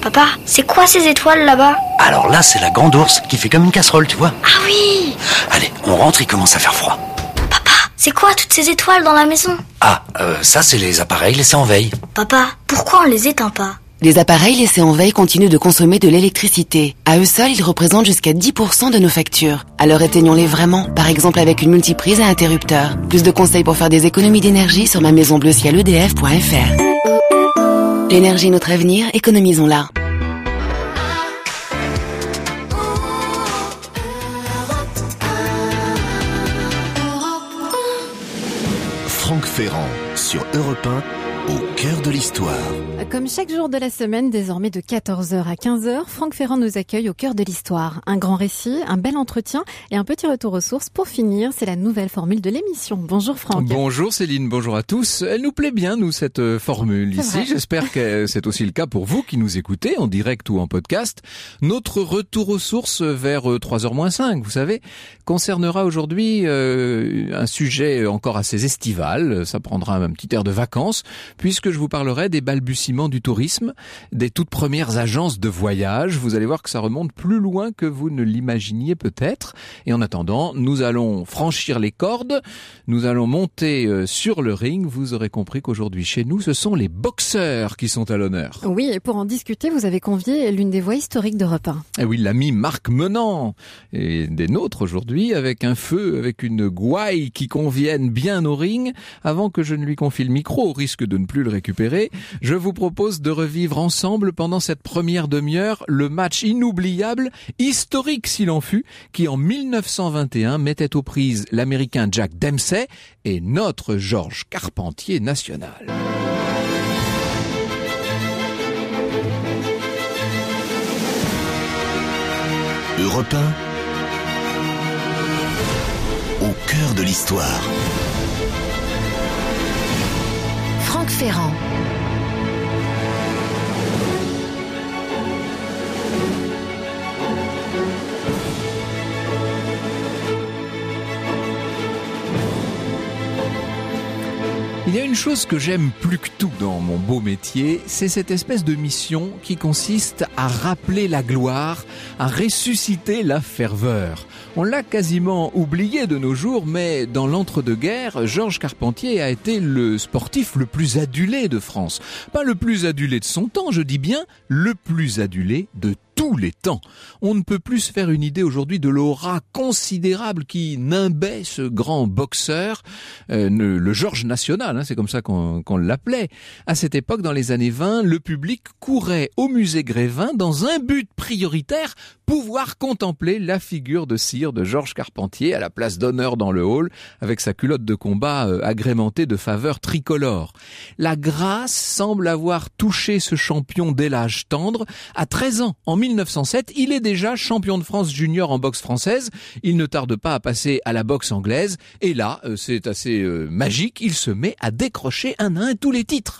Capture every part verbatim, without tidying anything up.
Papa, c'est quoi ces étoiles là-bas? Alors là, c'est la grande ours qui fait comme une casserole, tu vois. Ah oui! Allez, on rentre, il commence à faire froid. Papa, c'est quoi toutes ces étoiles dans la maison? Ah, euh, ça c'est les appareils laissés en veille. Papa, pourquoi on les éteint pas? Les appareils laissés en veille continuent de consommer de l'électricité. À eux seuls, ils représentent jusqu'à dix pour cent de nos factures. Alors éteignons-les vraiment, par exemple avec une multiprise à interrupteur. Plus de conseils pour faire des économies d'énergie sur ma maison bleu ciel e d f point f r. L'énergie est notre avenir, économisons-la. Franck Ferrand sur Europe un, au cœur de l'histoire. Comme chaque jour de la semaine, désormais de quatorze heures à quinze heures, Franck Ferrand nous accueille au cœur de l'histoire. Un grand récit, un bel entretien et un petit retour aux sources. Pour finir, c'est la nouvelle formule de l'émission. Bonjour Franck. Bonjour Céline, bonjour à tous. Elle nous plaît bien, nous, cette formule C'est ici. vrai. J'espère que c'est aussi le cas pour vous qui nous écoutez en direct ou en podcast. Notre retour aux sources vers trois heures moins cinq, vous savez, concernera aujourd'hui euh, un sujet encore assez estival. Ça prendra un petit air de vacances, puisque je vous parlerai des balbutiements du tourisme, des toutes premières agences de voyage. Vous allez voir que ça remonte plus loin que vous ne l'imaginiez peut-être. Et en attendant, nous allons franchir les cordes, nous allons monter euh, sur le ring. Vous aurez compris qu'aujourd'hui chez nous, ce sont les boxeurs qui sont à l'honneur. Oui, et pour en discuter, vous avez convié l'une des voix historiques d'Europe un. Et oui, l'ami Marc Menant et des nôtres aujourd'hui, avec un feu, avec une gouaille qui conviennent bien au ring. Avant que je ne lui confie le micro, au risque de ne plus le récupérer, je vous propose de revivre ensemble pendant cette première demi-heure le match inoubliable, historique s'il en fut, qui en mille neuf cent vingt et un mettait aux prises l'américain Jack Dempsey et notre Georges Carpentier national. Europe un, au cœur de l'histoire. Franck Ferrand. Il y a une chose que j'aime plus que tout dans mon beau métier, c'est cette espèce de mission qui consiste à rappeler la gloire, à ressusciter la ferveur. On l'a quasiment oublié de nos jours, mais dans l'entre-deux-guerres, Georges Carpentier a été le sportif le plus adulé de France. Pas le plus adulé de son temps, je dis bien le plus adulé de tous les temps. On ne peut plus se faire une idée aujourd'hui de l'aura considérable qui nimbait ce grand boxeur, euh, le, le Georges national, hein, c'est comme ça qu'on, qu'on l'appelait. À cette époque, dans les années vingt, le public courait au musée Grévin dans un but prioritaire, pouvoir contempler la figure de cire de Georges Carpentier à la place d'honneur dans le hall, avec sa culotte de combat euh, agrémentée de faveurs tricolores. La grâce semble avoir touché ce champion dès l'âge tendre. À treize ans, en mille neuf cent sept, il est déjà champion de France junior en boxe française. Il ne tarde pas à passer à la boxe anglaise. Et là, euh, c'est assez euh, magique, il se met à décrocher un à un tous les titres.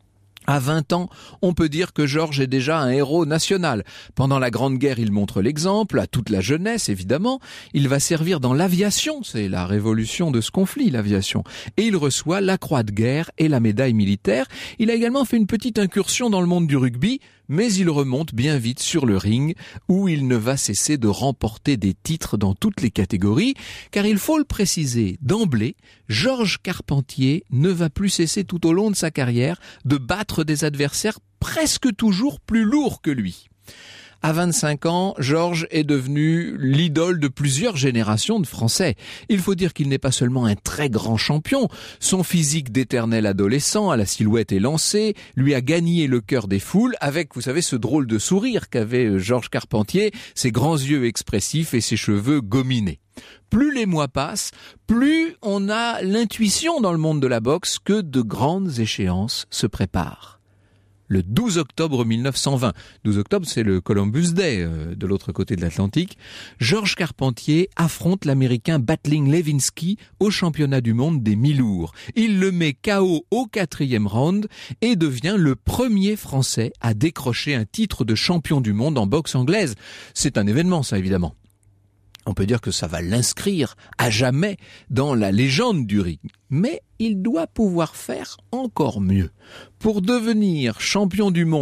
À vingt ans, on peut dire que Georges est déjà un héros national. Pendant la Grande Guerre, il montre l'exemple, à toute la jeunesse évidemment. Il va servir dans l'aviation, c'est la révolution de ce conflit, l'aviation. Et il reçoit la Croix de guerre et la médaille militaire. Il a également fait une petite incursion dans le monde du rugby, mais il remonte bien vite sur le ring, où il ne va cesser de remporter des titres dans toutes les catégories, car il faut le préciser d'emblée, Georges Carpentier ne va plus cesser tout au long de sa carrière de battre des adversaires presque toujours plus lourds que lui. À vingt-cinq ans, Georges est devenu l'idole de plusieurs générations de Français. Il faut dire qu'il n'est pas seulement un très grand champion. Son physique d'éternel adolescent, à la silhouette élancée, lui a gagné le cœur des foules avec, vous savez, ce drôle de sourire qu'avait Georges Carpentier, ses grands yeux expressifs et ses cheveux gominés. Plus les mois passent, plus on a l'intuition dans le monde de la boxe que de grandes échéances se préparent. Le douze octobre mille neuf cent vingt, douze octobre c'est le Columbus Day euh, de l'autre côté de l'Atlantique, Georges Carpentier affronte l'Américain Battling Levinsky au championnat du monde des mi-lourds. Il le met K O au quatrième round et devient le premier Français à décrocher un titre de champion du monde en boxe anglaise. C'est un événement ça évidemment. On peut dire que ça va l'inscrire à jamais dans la légende du ring. Mais il doit pouvoir faire encore mieux. Pour devenir champion du monde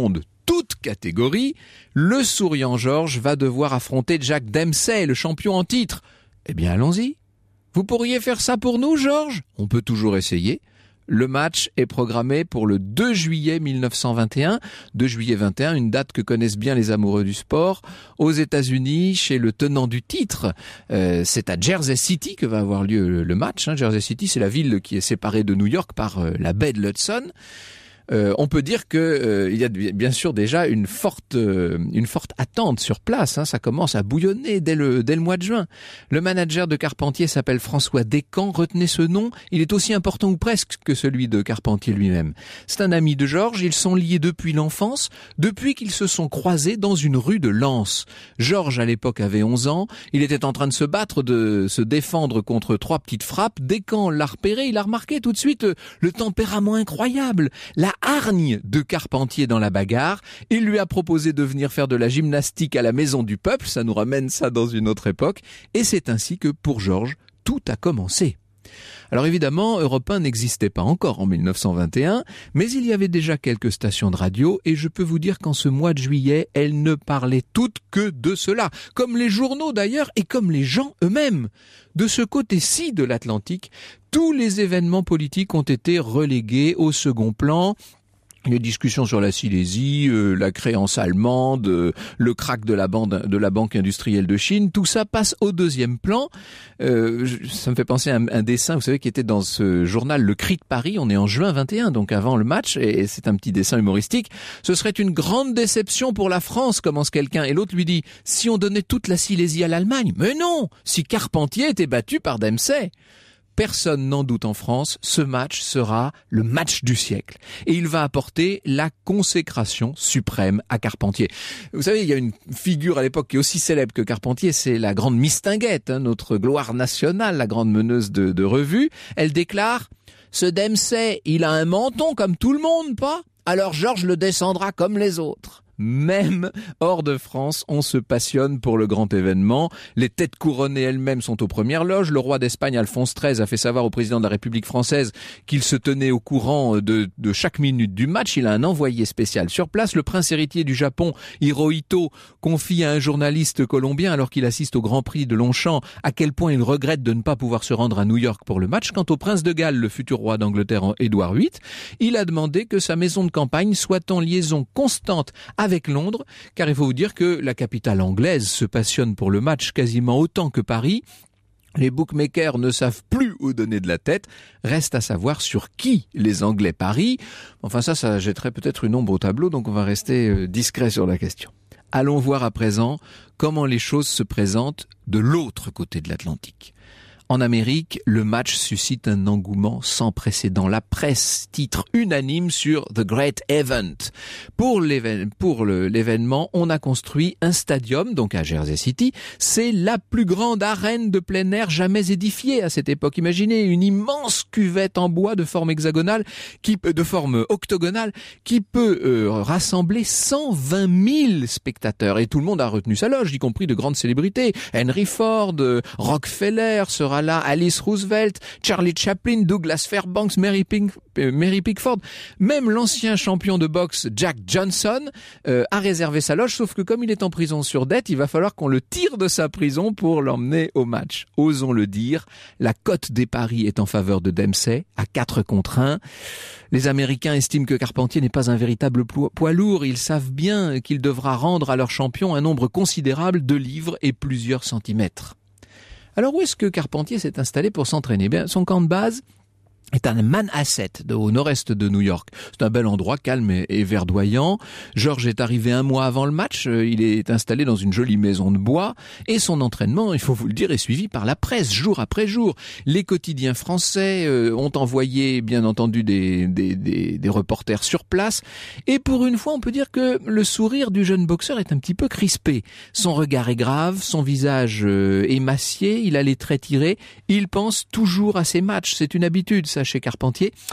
toutes catégories, le souriant Georges va devoir affronter Jack Dempsey, le champion en titre. Eh bien, allons-y. Vous pourriez faire ça pour nous, Georges ? On peut toujours essayer. Le match est programmé pour le deux juillet mille neuf cent vingt et un. deux juillet vingt et un, une date que connaissent bien les amoureux du sport. Aux États-Unis, chez le tenant du titre, euh, c'est à Jersey City que va avoir lieu le, le match. Hein. Jersey City, c'est la ville qui est séparée de New York par euh, la baie de l'Hudson. Euh, on peut dire que euh, il y a bien sûr déjà une forte euh, une forte attente sur place. Hein, ça commence à bouillonner dès le dès le mois de juin. Le manager de Carpentier s'appelle François Descamps. Retenez ce nom. Il est aussi important ou presque que celui de Carpentier lui-même. C'est un ami de Georges. Ils sont liés depuis l'enfance, depuis qu'ils se sont croisés dans une rue de Lens. Georges à l'époque avait onze ans. Il était en train de se battre, de se défendre contre trois petites frappes. Descamps l'a repéré. Il a remarqué tout de suite le, le tempérament incroyable, la hargne de Carpentier dans la bagarre. Il lui a proposé de venir faire de la gymnastique à la Maison du Peuple, ça nous ramène ça dans une autre époque, et c'est ainsi que pour Georges, tout a commencé. Alors évidemment, Europe un n'existait pas encore en mille neuf cent vingt et un, mais il y avait déjà quelques stations de radio, et je peux vous dire qu'en ce mois de juillet, elles ne parlaient toutes que de cela, comme les journaux d'ailleurs, et comme les gens eux-mêmes. De ce côté-ci de l'Atlantique, tous les événements politiques ont été relégués au second plan. Les discussions sur la Silésie, euh, la créance allemande, euh, le krach de la, bande, de la Banque industrielle de Chine, tout ça passe au deuxième plan. Euh, je, ça me fait penser à un, un dessin, vous savez, qui était dans ce journal Le Cri de Paris. On est en juin vingt et un, donc avant le match, et, et c'est un petit dessin humoristique. Ce serait une grande déception pour la France, commence quelqu'un, et l'autre lui dit « Si on donnait toute la Silésie à l'Allemagne ?» Mais non, si Carpentier était battu par Dempsey. Personne n'en doute en France, ce match sera le match du siècle. Et il va apporter la consécration suprême à Carpentier. Vous savez, il y a une figure à l'époque qui est aussi célèbre que Carpentier, c'est la grande Mistinguett, hein, notre gloire nationale, la grande meneuse de, de revue. Elle déclare « Ce Dempsey, il a un menton comme tout le monde, pas ? Alors Georges le descendra comme les autres. » Même hors de France, on se passionne pour le grand événement. Les têtes couronnées elles-mêmes sont aux premières loges. Le roi d'Espagne, Alphonse treize, a fait savoir au président de la République française qu'il se tenait au courant de, de chaque minute du match. Il a un envoyé spécial sur place. Le prince héritier du Japon, Hirohito, confie à un journaliste colombien, alors qu'il assiste au Grand Prix de Longchamp, à quel point il regrette de ne pas pouvoir se rendre à New York pour le match. Quant au prince de Galles, le futur roi d'Angleterre, Édouard huit, il a demandé que sa maison de campagne soit en liaison constante avec Londres, car il faut vous dire que la capitale anglaise se passionne pour le match quasiment autant que Paris. Les bookmakers ne savent plus où donner de la tête. Reste à savoir sur qui les Anglais parient. Enfin ça, ça jetterait peut-être une ombre au tableau, donc on va rester discret sur la question. Allons voir à présent comment les choses se présentent de l'autre côté de l'Atlantique. En Amérique, le match suscite un engouement sans précédent. La presse titre unanime sur The Great Event. Pour l'événement, pour le, l'événement, on a construit un stadium, donc à Jersey City. C'est la plus grande arène de plein air jamais édifiée à cette époque. Imaginez une immense cuvette en bois de forme hexagonale, qui de forme octogonale, qui peut euh, rassembler cent vingt mille spectateurs. Et tout le monde a retenu sa loge, y compris de grandes célébrités. Henry Ford, euh, Rockefeller sera là, Alice Roosevelt, Charlie Chaplin, Douglas Fairbanks, Mary, Pink, euh, Mary Pickford. Même l'ancien champion de boxe Jack Johnson euh, a réservé sa loge, sauf que comme il est en prison sur dette, il va falloir qu'on le tire de sa prison pour l'emmener au match. Osons le dire, la cote des paris est en faveur de Dempsey, à quatre contre un. Les Américains estiment que Carpentier n'est pas un véritable poids lourd. Ils savent bien qu'il devra rendre à leur champion un nombre considérable de livres et plusieurs centimètres. Alors où est-ce que Carpentier s'est installé pour s'entraîner ? Bien, son camp de base est un Manhasset, au nord-est de New York. C'est un bel endroit, calme et, et verdoyant. Georges est arrivé un mois avant le match. Il est installé dans une jolie maison de bois. Et son entraînement, il faut vous le dire, est suivi par la presse, jour après jour. Les quotidiens français euh, ont envoyé, bien entendu, des, des, des, des reporters sur place. Et pour une fois, on peut dire que le sourire du jeune boxeur est un petit peu crispé. Son regard est grave, son visage euh, émacié, il a les traits tirés. Il pense toujours à ses matchs. C'est une habitude, ça, chez Carpentier.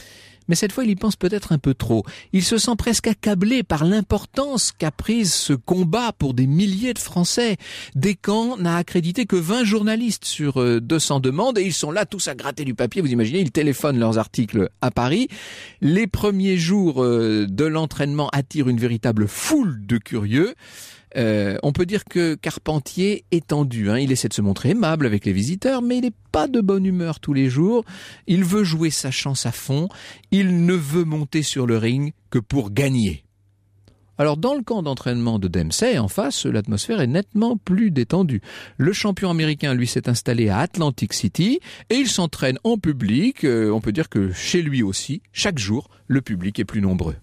Mais cette fois, il y pense peut-être un peu trop. Il se sent presque accablé par l'importance qu'a prise ce combat pour des milliers de Français. Descamps n'a accrédité que vingt journalistes sur deux cents demandes et ils sont là tous à gratter du papier. Vous imaginez, ils téléphonent leurs articles à Paris. Les premiers jours de l'entraînement attirent une véritable foule de curieux. Euh, on peut dire que Carpentier est tendu, hein. Il essaie de se montrer aimable avec les visiteurs, mais il n'est pas de bonne humeur tous les jours. Il veut jouer sa chance à fond. Il ne veut monter sur le ring que pour gagner. Alors dans le camp d'entraînement de Dempsey, en face, l'atmosphère est nettement plus détendue. Le champion américain, lui, s'est installé à Atlantic City et il s'entraîne en public. Euh, on peut dire que chez lui aussi, chaque jour, le public est plus nombreux.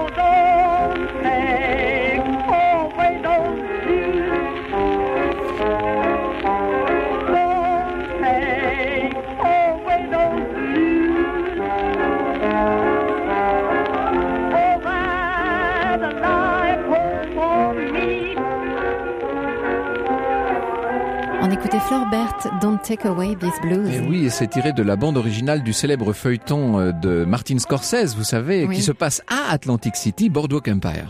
On écoutait Florbert, Don't Take Away This Blues. Et oui, et c'est tiré de la bande originale du célèbre feuilleton de Martin Scorsese, vous savez, oui, qui se passe à Atlantic City, Boardwalk Empire.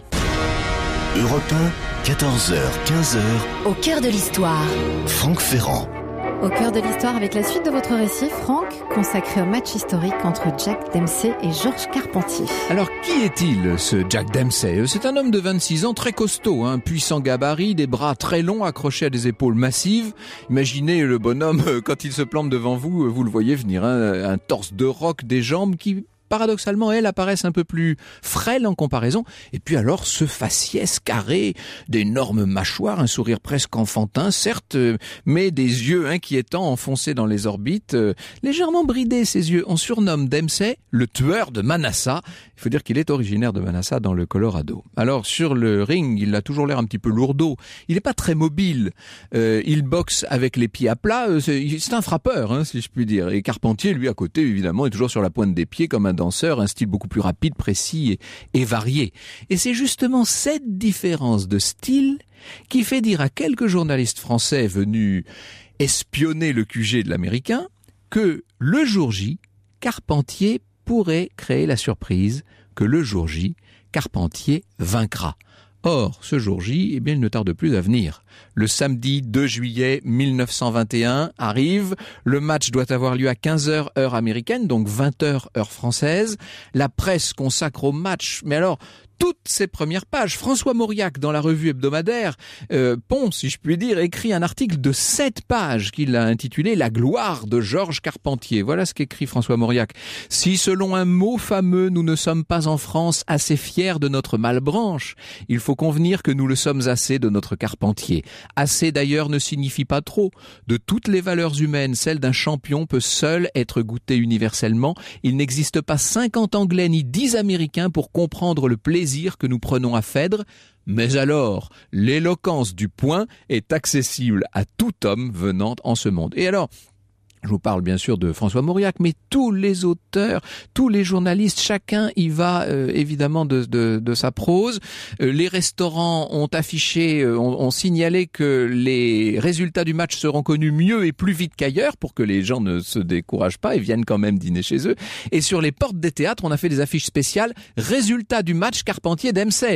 Europe un, quatorze heures, quinze heures. Au cœur de l'histoire. Franck Ferrand. Au cœur de l'histoire avec la suite de votre récit, Franck, consacré au match historique entre Jack Dempsey et Georges Carpentier. Alors, qui est-il, ce Jack Dempsey ? C'est un homme de vingt-six ans, très costaud, un hein, puissant gabarit, des bras très longs accrochés à des épaules massives. Imaginez le bonhomme, quand il se plante devant vous, vous le voyez venir, hein, un torse de roc, des jambes qui... paradoxalement, elles apparaissent un peu plus frêles en comparaison. Et puis alors, ce faciès carré, d'énormes mâchoires, un sourire presque enfantin, certes, mais des yeux inquiétants enfoncés dans les orbites, euh, légèrement bridés ces yeux. On surnomme Dempsey le tueur de Manassas. Il faut dire qu'il est originaire de Manassas dans le Colorado. Alors, sur le ring, il a toujours l'air un petit peu lourdeau. Il n'est pas très mobile. Euh, il boxe avec les pieds à plat. C'est, c'est un frappeur, hein, si je puis dire. Et Carpentier, lui, à côté, évidemment, est toujours sur la pointe des pieds comme un danseur, un style beaucoup plus rapide, précis et, et varié. Et c'est justement cette différence de style qui fait dire à quelques journalistes français venus espionner le Q G de l'Américain que le jour J, Carpentier pourrait créer la surprise que le jour J, Carpentier vaincra. Or, ce jour J, eh bien, il ne tarde plus à venir. Le samedi deux juillet mille neuf cent vingt et un arrive. Le match doit avoir lieu à quinze heures heure américaine, donc vingt heures heure française. La presse consacre au match, mais alors toutes ses premières pages. François Mauriac, dans la revue hebdomadaire, euh, Pont, si je puis dire, écrit un article de sept pages qu'il a intitulé « La gloire de Georges Carpentier ». Voilà ce qu'écrit François Mauriac. « Si, selon un mot fameux, nous ne sommes pas en France assez fiers de notre Malebranche, il faut convenir que nous le sommes assez de notre Carpentier. Assez d'ailleurs ne signifie pas trop. De toutes les valeurs humaines, celle d'un champion peut seule être goûtée universellement. Il n'existe pas cinquante Anglais ni dix Américains pour comprendre le plaisir que nous prenons à Phèdre, mais alors, l'éloquence du poing est accessible à tout homme venant en ce monde. Et alors, je vous parle bien sûr de François Mauriac, mais tous les auteurs, tous les journalistes, chacun y va euh, évidemment de, de, de sa prose. Euh, les restaurants ont affiché, euh, ont, ont signalé que les résultats du match seront connus mieux et plus vite qu'ailleurs pour que les gens ne se découragent pas et viennent quand même dîner chez eux. Et sur les portes des théâtres, on a fait des affiches spéciales « Résultats du match Carpentier-Dempsey ».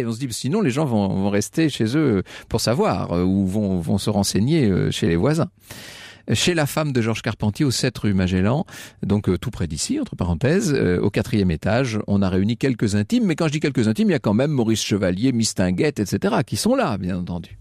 On se dit sinon les gens vont, vont rester chez eux pour savoir euh, ou vont, vont se renseigner euh, chez les voisins. Chez la femme de Georges Carpentier, au sept rue Magellan, donc euh, tout près d'ici, entre parenthèses, euh, au quatrième étage, on a réuni quelques intimes, mais quand je dis quelques intimes, il y a quand même Maurice Chevalier, Mistinguett, et cetera, qui sont là, bien entendu.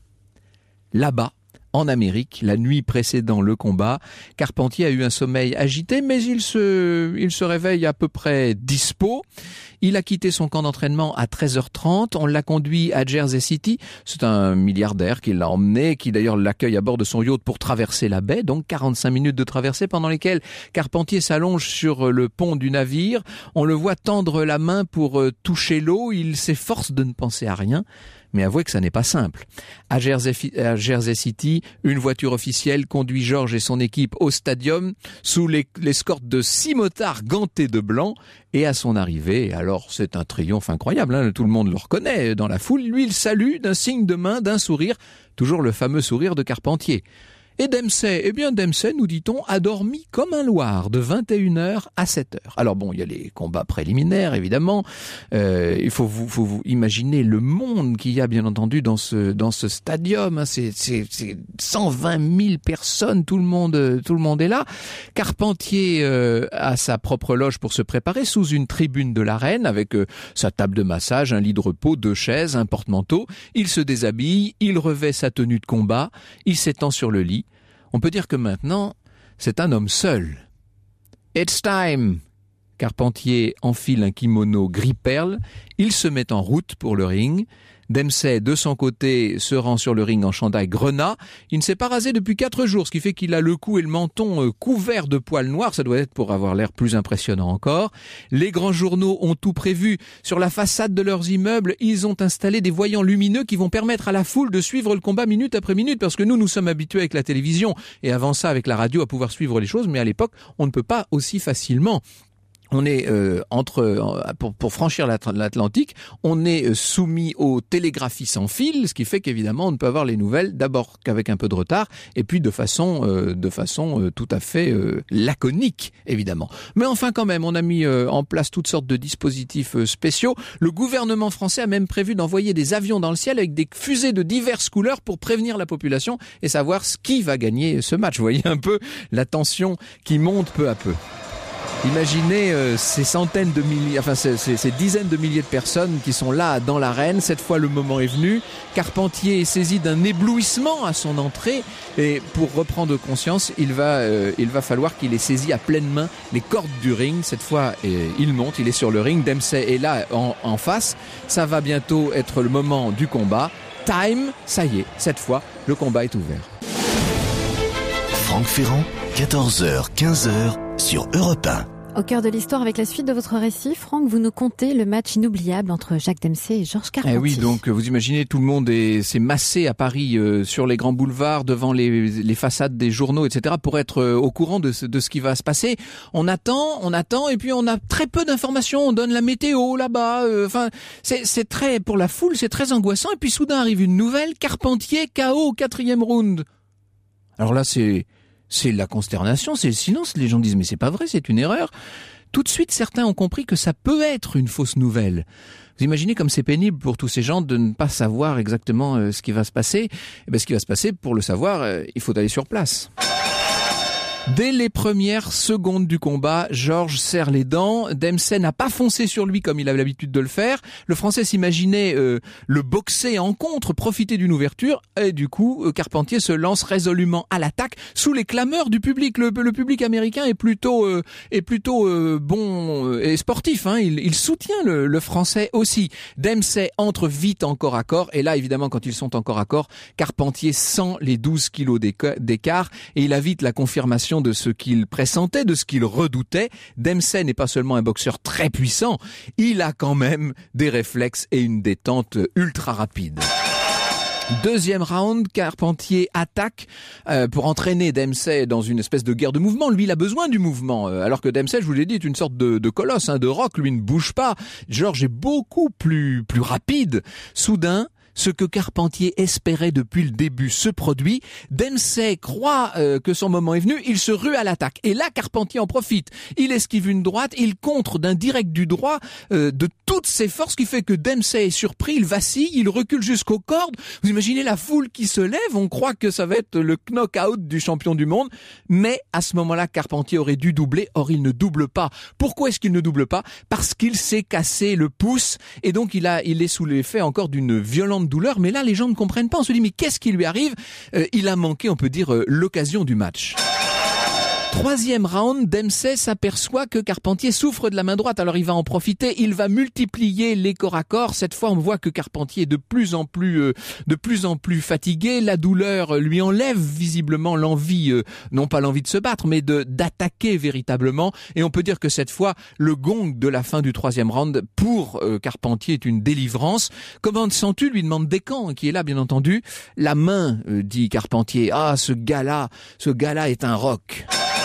Là-bas, en Amérique, la nuit précédant le combat, Carpentier a eu un sommeil agité, mais il se, il se réveille à peu près dispo. Il a quitté son camp d'entraînement à treize heures trente. On l'a conduit à Jersey City. C'est un milliardaire qui l'a emmené, qui d'ailleurs l'accueille à bord de son yacht pour traverser la baie. Donc quarante-cinq minutes de traversée pendant lesquelles Carpentier s'allonge sur le pont du navire. On le voit tendre la main pour toucher l'eau. Il s'efforce de ne penser à rien. Mais avouez que ça n'est pas simple. À Jersey, à Jersey City, une voiture officielle conduit Georges et son équipe au stadium sous les, l'escorte de six motards gantés de blanc. Et à son arrivée, alors c'est un triomphe incroyable, hein, tout le monde le reconnaît dans la foule. Lui, il salue d'un signe de main, d'un sourire, toujours le fameux sourire de Carpentier. Et Dempsey, eh bien Dempsey, nous dit-on, a dormi comme un loir de vingt et une heures à sept heures. Alors bon, il y a les combats préliminaires, évidemment. Euh, il faut vous, faut vous imaginer le monde qu'il y a, bien entendu, dans ce, dans ce stadium. Hein. C'est, c'est, c'est cent vingt mille personnes, tout le monde, tout le monde est là. Carpentier euh, a sa propre loge pour se préparer sous une tribune de l'arène avec euh, sa table de massage, un lit de repos, deux chaises, un porte-manteau. Il se déshabille, il revêt sa tenue de combat, il s'étend sur le lit. On peut dire que maintenant, c'est un homme seul. It's time. Carpentier enfile un kimono gris perle, il se met en route pour le ring. Dempsey, de son côté, se rend sur le ring en chandail grenat. Il ne s'est pas rasé depuis quatre jours, ce qui fait qu'il a le cou et le menton couverts de poils noirs. Ça doit être pour avoir l'air plus impressionnant encore. Les grands journaux ont tout prévu. Sur la façade de leurs immeubles, ils ont installé des voyants lumineux qui vont permettre à la foule de suivre le combat minute après minute, parce que nous, nous sommes habitués avec la télévision et avant ça avec la radio à pouvoir suivre les choses, mais à l'époque, on ne peut pas aussi facilement. On est euh, entre pour, pour franchir l'Atlantique, on est soumis aux télégraphies sans fil, ce qui fait qu'évidemment on ne peut avoir les nouvelles d'abord qu'avec un peu de retard, et puis de façon euh, de façon euh, tout à fait euh, laconique évidemment. Mais enfin quand même, on a mis euh, en place toutes sortes de dispositifs euh, spéciaux. Le gouvernement français a même prévu d'envoyer des avions dans le ciel avec des fusées de diverses couleurs pour prévenir la population et savoir qui va gagner ce match. Vous voyez un peu la tension qui monte peu à peu. Imaginez euh, ces centaines de milliers, enfin ces, ces, ces dizaines de milliers de personnes qui sont là dans l'arène. Cette fois, le moment est venu. Carpentier est saisi d'un éblouissement à son entrée et pour reprendre conscience, il va, euh, il va falloir qu'il ait saisi à pleine main les cordes du ring. Cette fois, euh, il monte, il est sur le ring. Dempsey est là en, en face. Ça va bientôt être le moment du combat. Time, ça y est, cette fois, le combat est ouvert. Franck Ferrand, quatorze heures quinze sur Europe un. Au cœur de l'histoire, avec la suite de votre récit, Franck, vous nous contez le match inoubliable entre Jacques Dempsey et Georges Carpentier. Eh oui, donc vous imaginez, tout le monde est, s'est massé à Paris euh, sur les grands boulevards, devant les, les façades des journaux, et cetera, pour être euh, au courant de ce, de ce qui va se passer. On attend, on attend, et puis on a très peu d'informations. On donne la météo là-bas. Enfin, euh, c'est, c'est très pour la foule, c'est très angoissant. Et puis soudain arrive une nouvelle, Carpentier K O au quatrième round. Alors là, c'est C'est la consternation, c'est le silence. Les gens disent mais c'est pas vrai, c'est une erreur. Tout de suite, certains ont compris que ça peut être une fausse nouvelle. Vous imaginez comme c'est pénible pour tous ces gens de ne pas savoir exactement euh, ce qui va se passer. Eh bien, ce qui va se passer, pour le savoir, euh, il faut aller sur place. Dès les premières secondes du combat, Georges serre les dents. Dempsey n'a pas foncé sur lui comme il avait l'habitude de le faire. Le Français s'imaginait euh, le boxer en contre, profiter d'une ouverture. Et du coup, euh, Carpentier se lance résolument à l'attaque sous les clameurs du public. Le, le public américain est plutôt euh, est plutôt euh, bon euh, et sportif. Hein. Il, il soutient le, le Français aussi. Dempsey entre vite en corps à corps. Et là, évidemment, quand ils sont en corps à corps, Carpentier sent les douze kilos d'écart et il a vite la confirmation de ce qu'il pressentait, de ce qu'il redoutait. Dempsey n'est pas seulement un boxeur très puissant, il a quand même des réflexes et une détente ultra rapide. Deuxième round, Carpentier attaque euh, pour entraîner Dempsey dans une espèce de guerre de mouvement. Lui, il a besoin du mouvement, euh, alors que Dempsey, je vous l'ai dit, est une sorte de, de colosse, hein, de roc. Lui ne bouge pas. Georges est beaucoup plus plus rapide. Soudain, ce que Carpentier espérait depuis le début se produit. Dempsey croit euh, que son moment est venu, il se rue à l'attaque. Et là, Carpentier en profite. Il esquive une droite, il contre d'un direct du droit euh, de toutes ses forces, qui fait que Dempsey est surpris, il vacille, il recule jusqu'aux cordes. Vous imaginez la foule qui se lève, on croit que ça va être le knock-out du champion du monde. Mais à ce moment-là, Carpentier aurait dû doubler, or il ne double pas. Pourquoi est-ce qu'il ne double pas? Parce qu'il s'est cassé le pouce, et donc il a, il est sous l'effet encore d'une violente douleur, mais là les gens ne comprennent pas, on se dit mais qu'est-ce qui lui arrive? euh, Il a manqué, on peut dire, euh, l'occasion du match. Troisième round, Dempsey s'aperçoit que Carpentier souffre de la main droite, alors il va en profiter, il va multiplier les corps à corps. Cette fois, on voit que Carpentier est de plus en plus, euh, de plus en plus fatigué. La douleur lui enlève visiblement l'envie, euh, non pas l'envie de se battre, mais de d'attaquer véritablement. Et on peut dire que cette fois, le gong de la fin du troisième round pour euh, Carpentier est une délivrance. Comment te sens-tu? Lui demande Descamps, qui est là, bien entendu. La main, euh, dit Carpentier. Ah, ce gars-là, ce gars-là est un roc.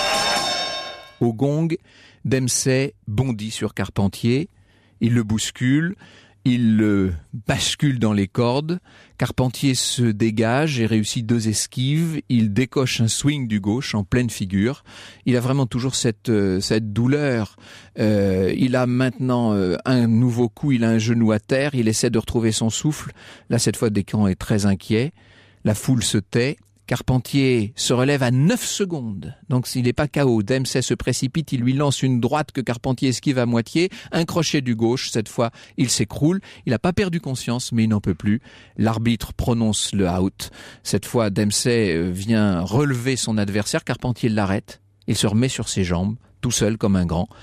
Au gong, Dempsey bondit sur Carpentier, il le bouscule, Il euh, bascule dans les cordes. Carpentier se dégage et réussit deux esquives. Il décoche un swing du gauche en pleine figure. Il a vraiment toujours cette euh, cette douleur. Euh, il a maintenant euh, un nouveau coup. Il a un genou à terre. Il essaie de retrouver son souffle. Là, cette fois, Descamps est très inquiet. La foule se tait. Carpentier se relève à neuf secondes, donc s'il n'est pas K O, Dempsey se précipite, il lui lance une droite que Carpentier esquive à moitié, un crochet du gauche, cette fois il s'écroule, il n'a pas perdu conscience mais il n'en peut plus, l'arbitre prononce le out, cette fois Dempsey vient relever son adversaire, Carpentier l'arrête, il se remet sur ses jambes, tout seul comme un grand.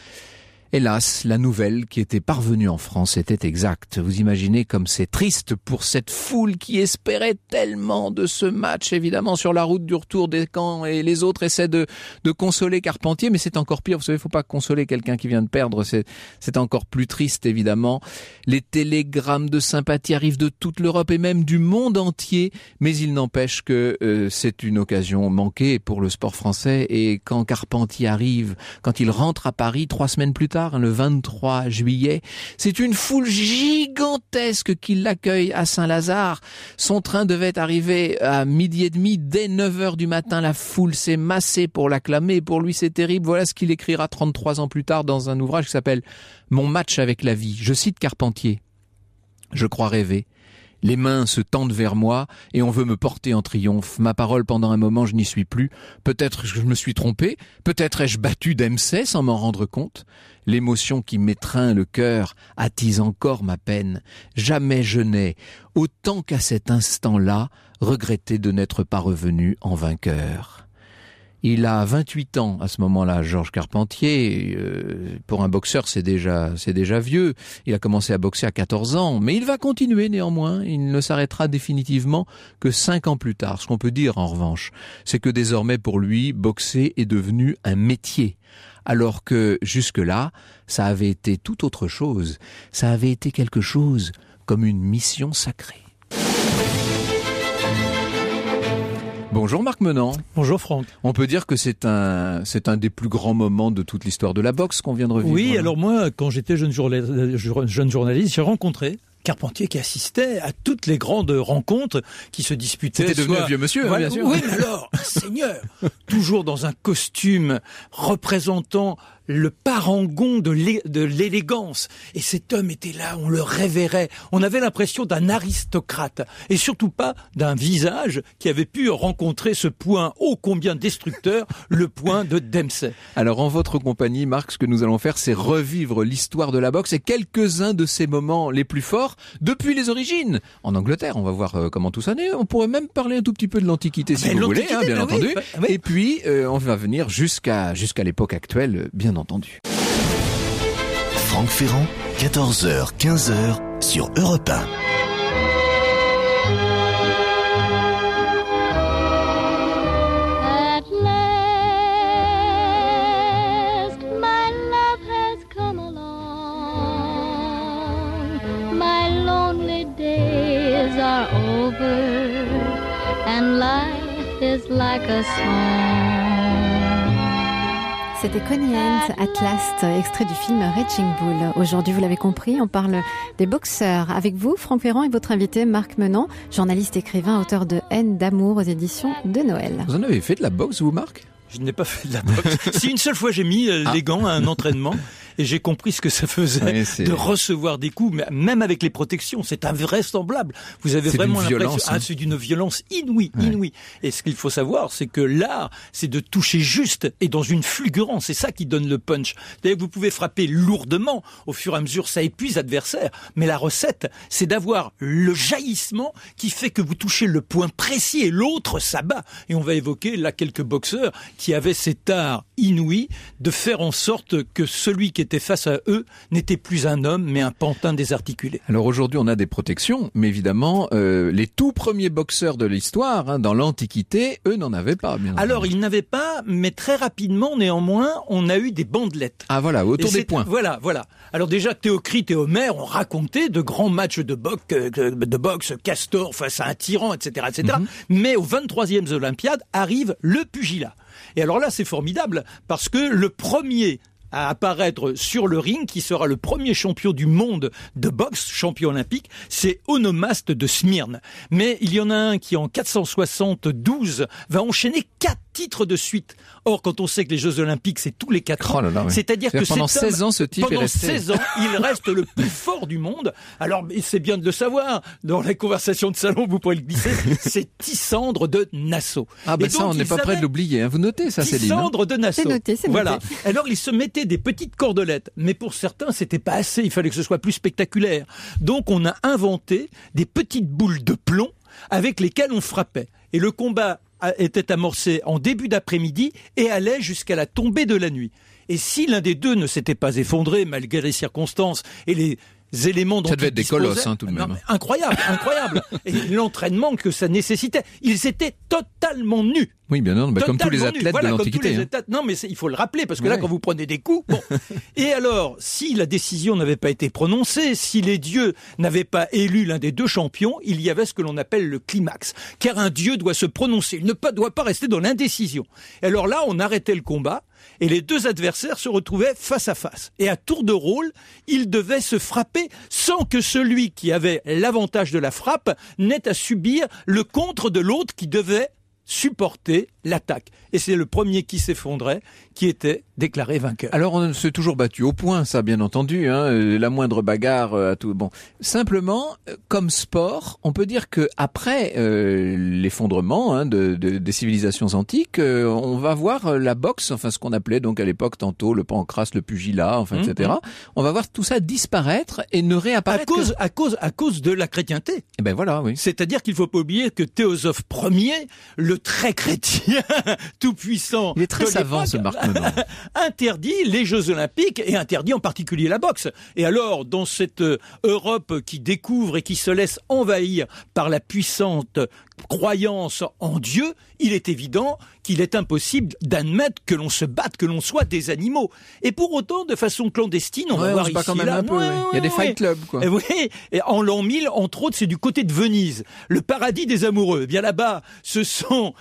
Hélas, la nouvelle qui était parvenue en France était exacte. Vous imaginez comme c'est triste pour cette foule qui espérait tellement de ce match. Évidemment, sur la route du retour, Descamps et les autres essaient de, de consoler Carpentier, mais c'est encore pire. Vous savez, il ne faut pas consoler quelqu'un qui vient de perdre. C'est, c'est encore plus triste, évidemment. Les télégrammes de sympathie arrivent de toute l'Europe et même du monde entier, mais il n'empêche que euh, c'est une occasion manquée pour le sport français. Et quand Carpentier arrive, quand il rentre à Paris, trois semaines plus tard, le vingt-trois juillet, c'est une foule gigantesque qui l'accueille à Saint-Lazare. Son train devait arriver à midi et demi. Dès neuf heures du matin, la foule s'est massée pour l'acclamer. Pour lui, c'est terrible. Voilà ce qu'il écrira trente-trois ans plus tard dans un ouvrage qui s'appelle « Mon match avec la vie ». Je cite Carpentier. « Je crois rêver. Les mains se tendent vers moi et on veut me porter en triomphe. Ma parole, pendant un moment, je n'y suis plus. Peut-être je me suis trompé. Peut-être ai-je battu Dempsey sans m'en rendre compte. L'émotion qui m'étreint le cœur attise encore ma peine. Jamais je n'ai, autant qu'à cet instant-là, regretté de n'être pas revenu en vainqueur. » Il a vingt-huit ans à ce moment-là, Georges Carpentier. Euh, pour un boxeur, c'est déjà, c'est déjà vieux. Il a commencé à boxer à quatorze ans, mais il va continuer néanmoins. Il ne s'arrêtera définitivement que cinq ans plus tard. Ce qu'on peut dire, en revanche, c'est que désormais, pour lui, boxer est devenu un métier. Alors que, jusque-là, ça avait été tout autre chose. Ça avait été quelque chose comme une mission sacrée. Bonjour Marc Menant. Bonjour Franck. On peut dire que c'est un c'est un des plus grands moments de toute l'histoire de la boxe qu'on vient de revivre. Oui, alors moi, quand j'étais jeune, journa- jeune journaliste, j'ai rencontré Carpentier qui assistait à toutes les grandes rencontres qui se disputaient. C'était devenu soit... un vieux monsieur, voilà. hein, bien sûr. Oui, mais alors, un seigneur, toujours dans un costume représentant le parangon de, l'é- de l'élégance. Et cet homme était là, on le révérait. On avait l'impression d'un aristocrate. Et surtout pas d'un visage qui avait pu rencontrer ce point ô combien destructeur, le point de Dempsey. Alors, en votre compagnie, Marc, ce que nous allons faire, c'est revivre l'histoire de la boxe et quelques-uns de ces moments les plus forts depuis les origines. En Angleterre, on va voir euh, comment tout ça naît. On pourrait même parler un tout petit peu de l'Antiquité, si Mais vous voulez, hein, bien bah entendu. Oui, bah, oui. Et puis, euh, on va venir jusqu'à, jusqu'à l'époque actuelle, bien entendu. Franck Ferrand, quatorze heures quinze heures sur Europe un. At last, my love has come along. My lonely days are over, and life is like a song. C'était Coney Hand, At Last, extrait du film Raging Bull. Aujourd'hui, vous l'avez compris, on parle des boxeurs. Avec vous, Franck Ferrand, et votre invité, Marc Menant, journaliste, écrivain, auteur de Haine d'amour aux éditions de Noël. Vous en avez fait de la boxe, vous, Marc ? Je n'ai pas fait de la boxe. Si, une seule fois, j'ai mis euh, Ah. les gants à un entraînement et j'ai compris ce que ça faisait Ouais, c'est- de recevoir des coups, mais même avec les protections, c'est invraisemblable. Vous avez C'est vraiment d'une l'impression, violence, hein. ah, c'est d'une violence inouïe, Ouais. inouïe. Et ce qu'il faut savoir, c'est que l'art, c'est de toucher juste et dans une fulgurance. C'est ça qui donne le punch. C'est-à-dire que vous pouvez frapper lourdement, au fur et à mesure, ça épuise l'adversaire. Mais la recette, c'est d'avoir le jaillissement qui fait que vous touchez le point précis et l'autre s'abat. Et on va évoquer là quelques boxeurs qui avaient cet art inouï de faire en sorte que celui qui était face à eux n'était plus un homme, mais un pantin désarticulé. Alors aujourd'hui, on a des protections, mais évidemment, euh, les tout premiers boxeurs de l'histoire, hein, dans l'Antiquité, eux n'en avaient pas. Bien Alors, entendu. ils n'avaient pas, mais très rapidement, néanmoins, on a eu des bandelettes. Ah voilà, autour Et des c'est- points. Voilà, voilà. Alors déjà, Théocrite et Homère ont raconté de grands matchs de boxe, euh, de boxe, Castor face à un tyran, et cetera, et cetera. Mhm. Mais aux vingt-troisième Olympiades arrive le pugilat. Et alors là, c'est formidable, parce que le premier à apparaître sur le ring, qui sera le premier champion du monde de boxe, champion olympique, c'est Onomaste de Smyrne. Mais il y en a un qui en quatre cent soixante-douze va enchaîner quatre titres de suite. Or, quand on sait que les Jeux Olympiques, c'est tous les quatre ans, oh là là, oui. c'est-à-dire C'est-à-dire que pendant cet homme, seize ans, ce type pendant est resté. seize ans, il reste le plus fort du monde. Alors, c'est bien de le savoir. Dans les conversations de salon, vous pourrez le glisser. C'est Tissandre de Nassau. Ah ben Et ça, donc, on n'est il pas prêt savait- de l'oublier. Hein. Vous notez ça, Céline, hein? Tissandre de Nassau. C'est noté, c'est Voilà. noté. Alors, il se mettait des petites cordelettes. Mais pour certains, c'était pas assez. Il fallait que ce soit plus spectaculaire. Donc, on a inventé des petites boules de plomb avec lesquelles on frappait. Et le combat a- était amorcé en début d'après-midi et allait jusqu'à la tombée de la nuit. Et si l'un des deux ne s'était pas effondré, malgré les circonstances et les éléments dont Ça devait il être des disposait- colosses, hein, tout de Non, même. mais incroyable, incroyable. Et l'entraînement que ça nécessitait. Ils étaient totalement nus. Oui, bien non, bah, comme tous les Totalement nus. athlètes Voilà, de comme tous l'Antiquité. les hein. athlètes. Non, mais c'est- il faut le rappeler, parce que là, Ouais. quand vous prenez des coups, bon. Et alors, si la décision n'avait pas été prononcée, si les dieux n'avaient pas élu l'un des deux champions, il y avait ce que l'on appelle le climax. Car un dieu doit se prononcer, il ne pas- doit pas rester dans l'indécision. Et alors là, on arrêtait le combat, et les deux adversaires se retrouvaient face à face. Et à tour de rôle, ils devaient se frapper sans que celui qui avait l'avantage de la frappe n'ait à subir le contre de l'autre qui devait supporter l'attaque. Et c'est le premier qui s'effondrait qui était déclaré vainqueur. Alors on s'est toujours battu au point, ça bien entendu, hein, euh, la moindre bagarre euh, à tout. Bon, simplement euh, comme sport, on peut dire que après euh, l'effondrement hein, de, de- des civilisations antiques, euh, on va voir euh, la boxe, enfin ce qu'on appelait donc à l'époque tantôt le pancras, le pugilat, enfin Mmh, et cetera. On va voir tout ça disparaître et ne À réapparaître. cause, que... à cause, à cause de la chrétienté. Eh ben voilà, oui. C'est-à-dire qu'il faut pas oublier que Théosophe Ier, le très chrétien, tout puissant, Il est très de savant l'époque, ce Marc Menon. interdit les Jeux Olympiques et interdit en particulier la boxe. Et alors, dans cette euh, Europe qui découvre et qui se laisse envahir par la puissante croyance en Dieu, il est évident qu'il est impossible d'admettre que l'on se batte, que l'on soit des animaux. Et pour autant, de façon clandestine, on Ouais, va on voir se bat ici quand même là, un peu, ouais, oui. ouais, Il y a des ouais. fight clubs, quoi. Et oui, et en l'an mille, entre autres, c'est du côté de Venise, le paradis des amoureux. Eh bien là-bas, ce sont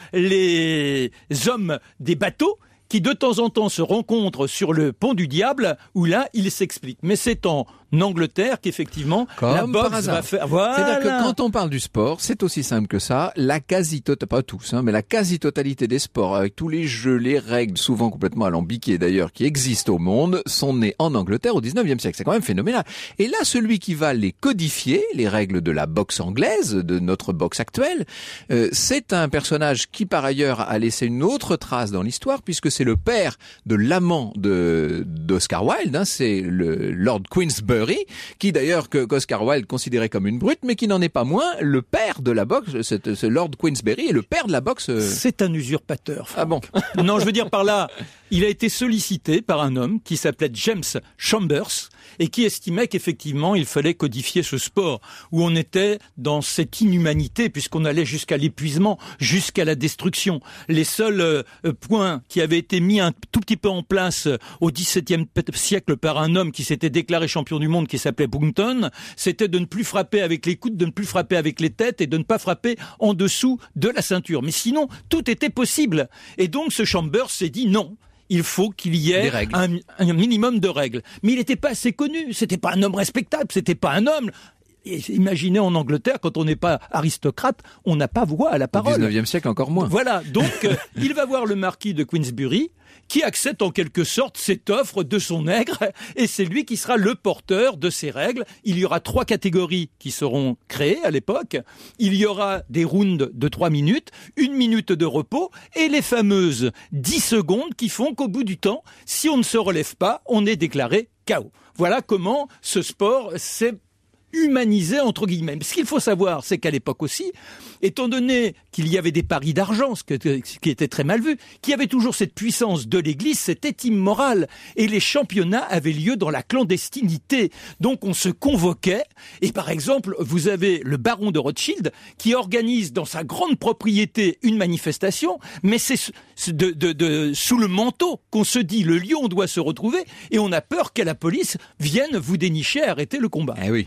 les hommes des bateaux qui de temps en temps se rencontrent sur le pont du diable, où là, ils s'expliquent. Mais c'est en Angleterre qu'effectivement, Comme la par boxe hasard. va faire... Voilà. C'est-à-dire que quand on parle du sport, c'est aussi simple que ça. La quasi-totalité, pas tous, hein, mais la quasi-totalité des sports, avec tous les jeux, les règles, souvent complètement alambiquées d'ailleurs, qui existent au monde, sont nés en Angleterre au dix-neuvième siècle. C'est quand même phénoménal. Et là, celui qui va les codifier, les règles de la boxe anglaise, de notre boxe actuelle, euh, c'est un personnage qui par ailleurs a laissé une autre trace dans l'histoire, puisque c'est le père de l'amant de d'Oscar Wilde, hein, c'est le Lord Queensberry, qui d'ailleurs que qu'Oscar Wilde considérait comme une brute, mais qui n'en est pas moins le père de la boxe. C'est, ce Lord Queensberry est le père de la boxe. euh. C'est un usurpateur. Ah bon? Non, je veux dire par là, il a été sollicité par un homme qui s'appelait James Chambers et qui estimait qu'effectivement il fallait codifier ce sport où on était dans cette inhumanité puisqu'on allait jusqu'à l'épuisement, jusqu'à la destruction. Les seuls euh, points qui avaient été mis un tout petit peu en place euh, au dix-septième siècle par un homme qui s'était déclaré champion du monde qui s'appelait Boonton, c'était de ne plus frapper avec les coudes, de ne plus frapper avec les têtes et de ne pas frapper en dessous de la ceinture. Mais sinon, tout était possible. Et donc ce Chambers s'est dit non. Il faut qu'il y ait un, un minimum de règles. Mais il n'était pas assez connu. C'était pas un homme respectable. C'était pas un homme. Et imaginez en Angleterre, quand on n'est pas aristocrate, on n'a pas voix à la parole. Au dix-neuvième siècle, encore moins. Voilà. Donc, euh, il va voir le marquis de Queensberry, qui accepte en quelque sorte cette offre de son nègre, et c'est lui qui sera le porteur de ces règles. Il y aura trois catégories qui seront créées à l'époque. Il y aura des rounds de trois minutes, une minute de repos, et les fameuses dix secondes qui font qu'au bout du temps, si on ne se relève pas, on est déclaré K O. Voilà comment ce sport s'est humanisé entre guillemets. Ce qu'il faut savoir, c'est qu'à l'époque aussi, étant donné qu'il y avait des paris d'argent, ce, que, ce qui était très mal vu, qu'il y avait toujours cette puissance de l'Église, c'était immoral. Et les championnats avaient lieu dans la clandestinité. Donc on se convoquait, et par exemple, vous avez le baron de Rothschild qui organise dans sa grande propriété une manifestation, mais c'est de, de, de, sous le manteau qu'on se dit le lion doit se retrouver, et on a peur que la police vienne vous dénicher et arrêter le combat. Eh oui.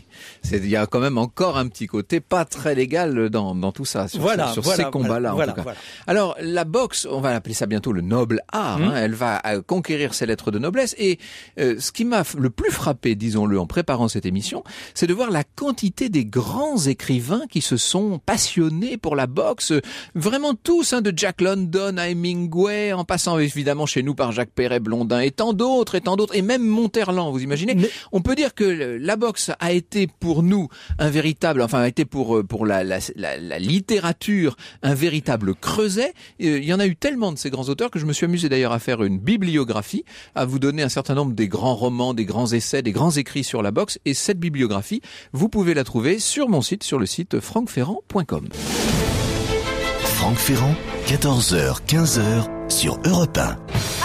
C'est, il y a quand même encore un petit côté pas très légal dans, dans tout ça, sur, voilà, ce, sur voilà, ces combats-là voilà, en tout cas. voilà. Alors, la boxe, on va appeler ça bientôt le noble art, mmh. hein, elle va euh, conquérir ses lettres de noblesse et euh, ce qui m'a f- le plus frappé, disons-le, en préparant cette émission, c'est de voir la quantité des grands écrivains qui se sont passionnés pour la boxe, vraiment tous, hein, de Jack London à Hemingway, en passant évidemment chez nous par Jacques Perret, Blondin et tant d'autres et tant d'autres, et même Monterland, vous imaginez. Mais... On peut dire que la boxe a été pour nous un véritable, enfin a été pour pour la la, la, la littérature un véritable creuset. Il y en a eu tellement de ces grands auteurs que je me suis amusé d'ailleurs à faire une bibliographie, à vous donner un certain nombre des grands romans, des grands essais, des grands écrits sur la boxe. Et cette bibliographie, vous pouvez la trouver sur mon site, sur le site franck ferrand point com. Franck Ferrand, quatorze heures quinze heures sur Europe un.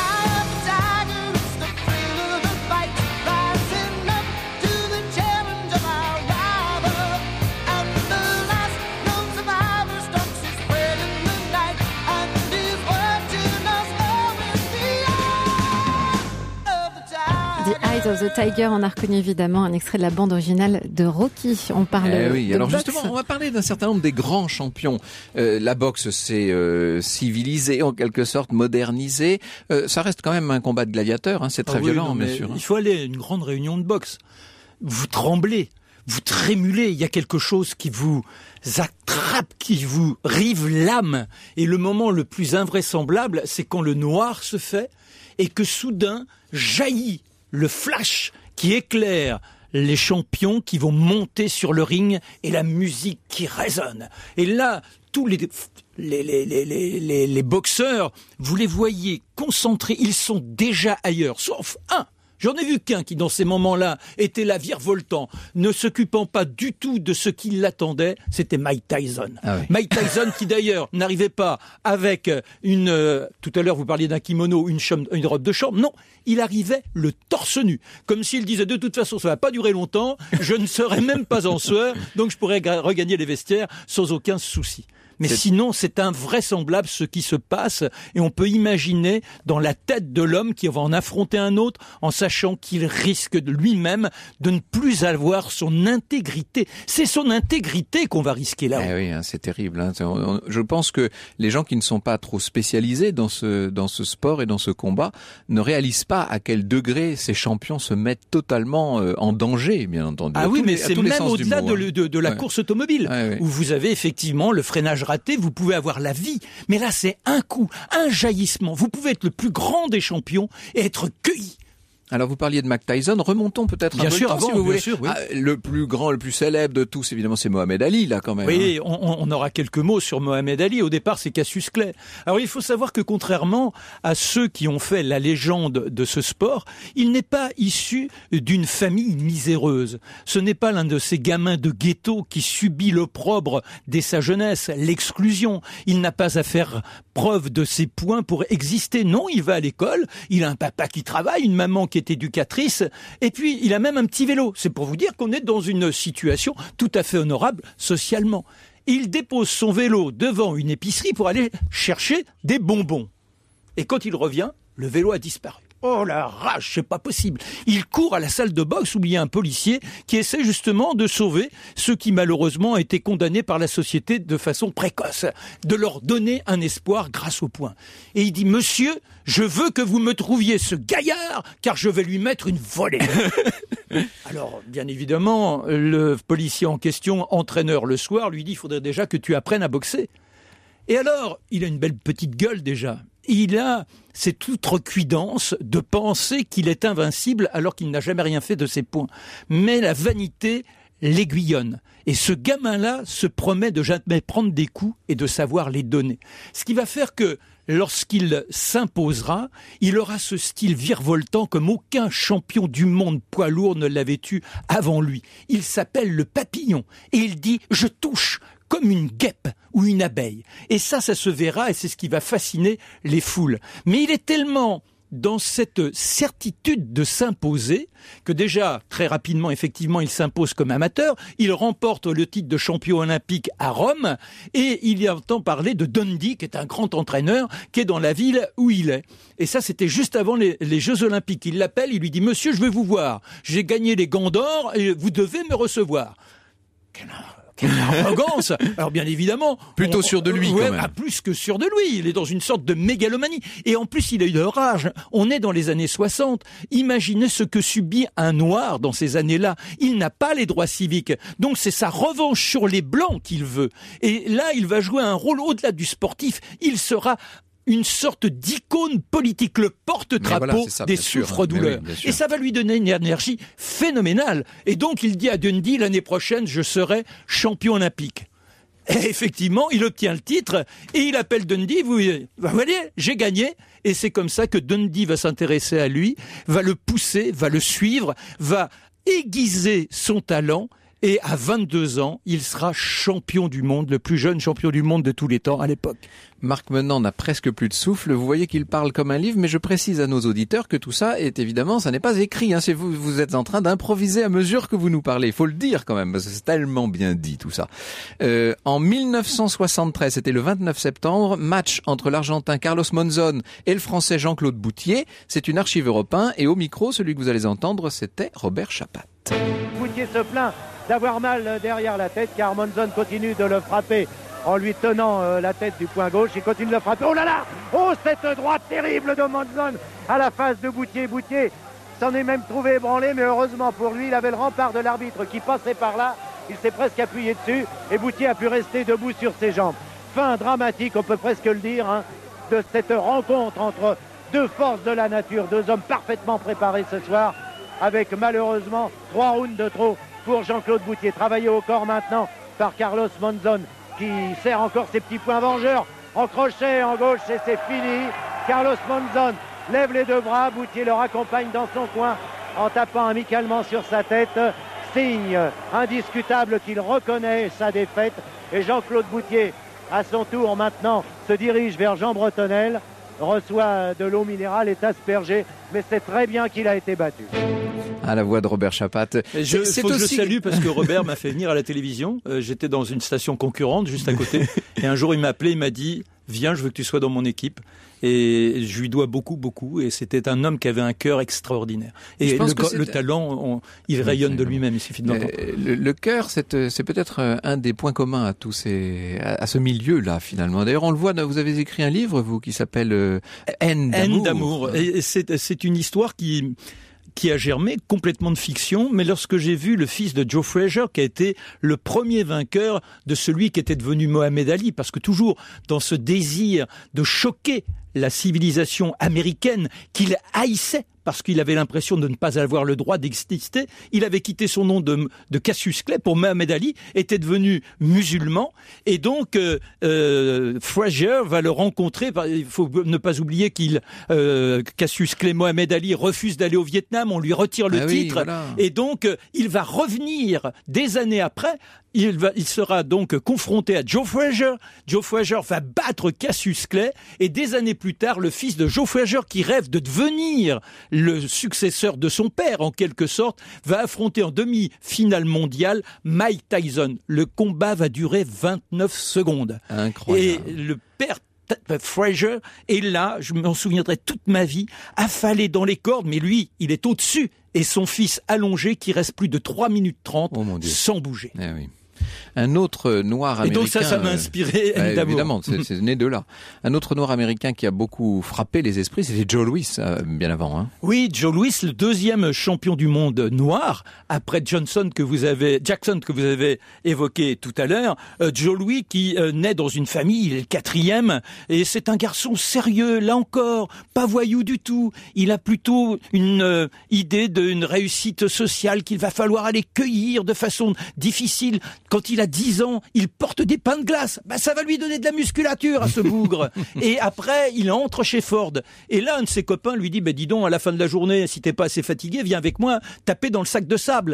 Eyes of the Tiger, on a reconnu évidemment un extrait de la bande originale de Rocky. On parle eh oui, de alors boxe. justement, on va parler d'un certain nombre des grands champions. Euh, la boxe s'est euh, civilisée, en quelque sorte modernisée. Euh, ça reste quand même un combat de gladiateurs, hein, c'est très ah oui, violent, non, bien sûr. Il faut aller à une grande réunion de boxe. Vous tremblez, vous trémulez, il y a quelque chose qui vous attrape, qui vous rive l'âme. Et le moment le plus invraisemblable, c'est quand le noir se fait et que soudain jaillit le flash qui éclaire les champions qui vont monter sur le ring et la musique qui résonne. Et là, tous les, les, les, les, les, les boxeurs, vous les voyez concentrés, ils sont déjà ailleurs, sauf un. J'en ai vu qu'un qui, dans ces moments-là, était là virevoltant, ne s'occupant pas du tout de ce qui l'attendait, c'était Mike Tyson. Ah oui. Mike Tyson qui, d'ailleurs, n'arrivait pas avec une... Euh, tout à l'heure, vous parliez d'un kimono, une, chambre, une robe de chambre. Non, il arrivait le torse nu. Comme s'il disait, de toute façon, ça va pas durer longtemps, je ne serai même pas en sueur, donc je pourrais ga- regagner les vestiaires sans aucun souci. Mais c'est... sinon, c'est invraisemblable ce qui se passe et on peut imaginer dans la tête de l'homme qui va en affronter un autre en sachant qu'il risque de lui-même de ne plus avoir son intégrité. C'est son intégrité qu'on va risquer là. Eh oui, hein, c'est terrible. Hein. Je pense que les gens qui ne sont pas trop spécialisés dans ce dans ce sport et dans ce combat ne réalisent pas à quel degré ces champions se mettent totalement euh, en danger, bien entendu. Ah oui, les, mais c'est même au-delà de, de, de la ouais. course automobile ouais, ouais. où vous avez effectivement le freinage raté, vous pouvez avoir la vie. Mais là, c'est un coup, un jaillissement. Vous pouvez être le plus grand des champions et être cueilli. Alors vous parliez de Mike Tyson, remontons peut-être un bien peu sûr, le temps, avant, si vous bien voulez. Sûr, oui. Ah, le plus grand, le plus célèbre de tous, évidemment, c'est Mohamed Ali, là, quand même. Oui, hein. on, on aura quelques mots sur Mohamed Ali. Au départ, c'est Cassius Clay. Alors, il faut savoir que contrairement à ceux qui ont fait la légende de ce sport, il n'est pas issu d'une famille miséreuse. Ce n'est pas l'un de ces gamins de ghetto qui subit l'opprobre dès sa jeunesse, l'exclusion. Il n'a pas à faire preuve de ses points pour exister. Non, il va à l'école, il a un papa qui travaille, une maman qui est éducatrice, et puis il a même un petit vélo. C'est pour vous dire qu'on est dans une situation tout à fait honorable socialement. Il dépose son vélo devant une épicerie pour aller chercher des bonbons. Et quand il revient, le vélo a disparu. Oh la rage, c'est pas possible. Il court à la salle de boxe où il y a un policier qui essaie justement de sauver ceux qui malheureusement ont été condamnés par la société de façon précoce, de leur donner un espoir grâce au point. Et il dit, monsieur, je veux que vous me trouviez ce gaillard car je vais lui mettre une volée. Alors, bien évidemment, le policier en question, entraîneur le soir, lui dit, il faudrait déjà que tu apprennes à boxer. Et alors, il a une belle petite gueule déjà. Il a cette outrecuidance de penser qu'il est invincible alors qu'il n'a jamais rien fait de ses points. Mais la vanité l'aiguillonne. Et ce gamin-là se promet de jamais prendre des coups et de savoir les donner. Ce qui va faire que lorsqu'il s'imposera, il aura ce style virevoltant comme aucun champion du monde poids lourd ne l'avait eu avant lui. Il s'appelle le papillon et il dit « je touche ». Comme une guêpe ou une abeille. Et ça, ça se verra et c'est ce qui va fasciner les foules. Mais il est tellement dans cette certitude de s'imposer, que déjà, très rapidement, effectivement, il s'impose comme amateur, il remporte le titre de champion olympique à Rome, et il y entend parler de Dundee, qui est un grand entraîneur, qui est dans la ville où il est. Et ça, c'était juste avant les, les Jeux Olympiques. Il l'appelle, il lui dit « Monsieur, je veux vous voir. J'ai gagné les gants d'or et vous devez me recevoir. » Quelle Quelle arrogance! Alors bien évidemment, plutôt on, sûr de lui, ouais, quand même. Ah, plus que sûr de lui. Il est dans une sorte de mégalomanie. Et en plus, il a eu de rage. On est dans les années soixante. Imaginez ce que subit un noir dans ces années-là. Il n'a pas les droits civiques. Donc c'est sa revanche sur les blancs qu'il veut. Et là, il va jouer un rôle au-delà du sportif. Il sera une sorte d'icône politique, le porte-drapeau voilà, ça, des sûr, souffres-douleurs. Oui, et ça va lui donner une énergie phénoménale. Et donc, il dit à Dundee, l'année prochaine, je serai champion olympique. Et effectivement, il obtient le titre et il appelle Dundee, vous, vous voyez, j'ai gagné. Et c'est comme ça que Dundee va s'intéresser à lui, va le pousser, va le suivre, va aiguiser son talent. Et à vingt-deux ans, il sera champion du monde, le plus jeune champion du monde de tous les temps à l'époque. Marc Menand n'a presque plus de souffle. Vous voyez qu'il parle comme un livre, mais je précise à nos auditeurs que tout ça est évidemment, ça n'est pas écrit. Hein. C'est vous, vous êtes en train d'improviser à mesure que vous nous parlez. Il faut le dire quand même, parce que c'est tellement bien dit tout ça. Euh, en mille neuf cent soixante-treize, c'était le vingt-neuf septembre, match entre l'Argentin Carlos Monzon et le Français Jean-Claude Bouthier. C'est une archive européen et au micro, celui que vous allez entendre, c'était Robert Chapat. Bouthier se plaint d'avoir mal derrière la tête car Monzon continue de le frapper en lui tenant euh, la tête du poing gauche. Il continue de le frapper. Oh là là! Oh, cette droite terrible de Monzon à la face de Bouthier. Bouthier s'en est même trouvé ébranlé, mais heureusement pour lui, il avait le rempart de l'arbitre qui passait par là. Il s'est presque appuyé dessus et Bouthier a pu rester debout sur ses jambes. Fin dramatique, on peut presque le dire, hein, de cette rencontre entre deux forces de la nature, deux hommes parfaitement préparés ce soir, avec malheureusement trois rounds de trop pour Jean-Claude Bouthier. Travaillé au corps maintenant par Carlos Monzon qui serre encore ses petits poings vengeurs en crochet en gauche et c'est fini. Carlos Monzon lève les deux bras, Bouthier le raccompagne dans son coin en tapant amicalement sur sa tête, signe indiscutable qu'il reconnaît sa défaite. Et Jean-Claude Bouthier à son tour maintenant se dirige vers Jean Bretonnel, reçoit de l'eau minérale, est aspergé, mais c'est très bien qu'il a été battu. À la voix de Robert Chapat. Et je, c'est faut aussi... que je salue parce que Robert m'a fait venir à la télévision. Euh, j'étais dans une station concurrente juste à côté. Et un jour, il m'a appelé, il m'a dit « Viens, je veux que tu sois dans mon équipe ». Et je lui dois beaucoup, beaucoup. Et c'était un homme qui avait un cœur extraordinaire. Et le, le talent, on, il rayonne de lui-même, il suffit de l'entendre. Le, le cœur, c'est, c'est peut-être un des points communs à tous ces, à, à ce milieu-là, finalement. D'ailleurs, on le voit, vous avez écrit un livre, vous, qui s'appelle euh, Haine d'amour. Haine d'amour. Et c'est, c'est une histoire qui... qui a germé complètement de fiction, mais lorsque j'ai vu le fils de Joe Frazier, qui a été le premier vainqueur de celui qui était devenu Mohamed Ali, parce que toujours dans ce désir de choquer la civilisation américaine qu'il haïssait, parce qu'il avait l'impression de ne pas avoir le droit d'exister, il avait quitté son nom de, de Cassius Clay pour Mohamed Ali, était devenu musulman, et donc euh, euh, Frazier va le rencontrer. Il faut ne pas oublier qu'il euh, Cassius Clay, Mohamed Ali refuse d'aller au Vietnam, on lui retire le ah titre, oui, voilà. Et donc euh, il va revenir des années après. Il, va, il sera donc confronté à Joe Frazier. Joe Frazier va battre Cassius Clay, et des années plus tard, le fils de Joe Frazier, qui rêve de devenir le successeur de son père, en quelque sorte, va affronter en demi-finale mondiale Mike Tyson. Le combat va durer vingt-neuf secondes. Incroyable. Et le père Frazier est là, je m'en souviendrai toute ma vie, affalé dans les cordes, mais lui, il est au-dessus. Et son fils allongé qui reste plus de trois minutes trente oh sans bouger. Eh oui. Un autre noir américain... Et donc ça, ça m'a inspiré, euh, évidemment. Évidemment, c'est, c'est né de là. Un autre noir américain qui a beaucoup frappé les esprits, c'était Joe Louis, euh, bien avant. Hein. Oui, Joe Louis, le deuxième champion du monde noir, après Johnson que vous avez, Jackson que vous avez évoqué tout à l'heure. Euh, Joe Louis qui euh, naît dans une famille, il est le quatrième, et c'est un garçon sérieux, là encore, pas voyou du tout. Il a plutôt une euh, idée d'une réussite sociale qu'il va falloir aller cueillir de façon difficile. Quand il a dix ans, il porte des pains de glace. Bah, ça va lui donner de la musculature à ce bougre. Et après, il entre chez Ford. Et là, un de ses copains lui dit, bah, dis donc, à la fin de la journée, si t'es pas assez fatigué, viens avec moi taper dans le sac de sable.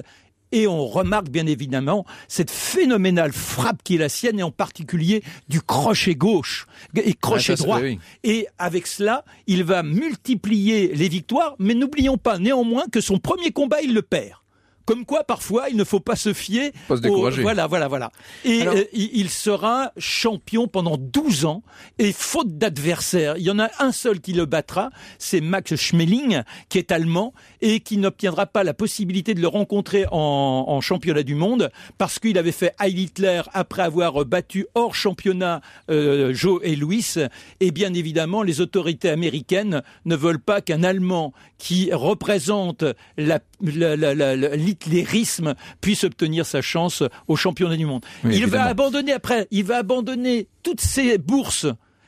Et on remarque bien évidemment cette phénoménale frappe qui est la sienne, et en particulier du crochet gauche et crochet ah, ça, droit. Oui. Et avec cela, il va multiplier les victoires, mais n'oublions pas néanmoins que son premier combat, il le perd. Comme quoi, parfois, il ne faut pas se fier. Pas se décourager. Au... Voilà, voilà, voilà. Et Alors... euh, il sera champion pendant douze ans. Et faute d'adversaire, il y en a un seul qui le battra, c'est Max Schmeling, qui est allemand et qui n'obtiendra pas la possibilité de le rencontrer en, en championnat du monde parce qu'il avait fait Heil Hitler après avoir battu hors championnat euh, Joe et Louis. Et bien évidemment, les autorités américaines ne veulent pas qu'un Allemand qui représente la, la, la, la, la l'hitlérisme puisse obtenir sa chance au championnat du monde. Oui, il évidemment. va abandonner après, il va abandonner toutes ses bourses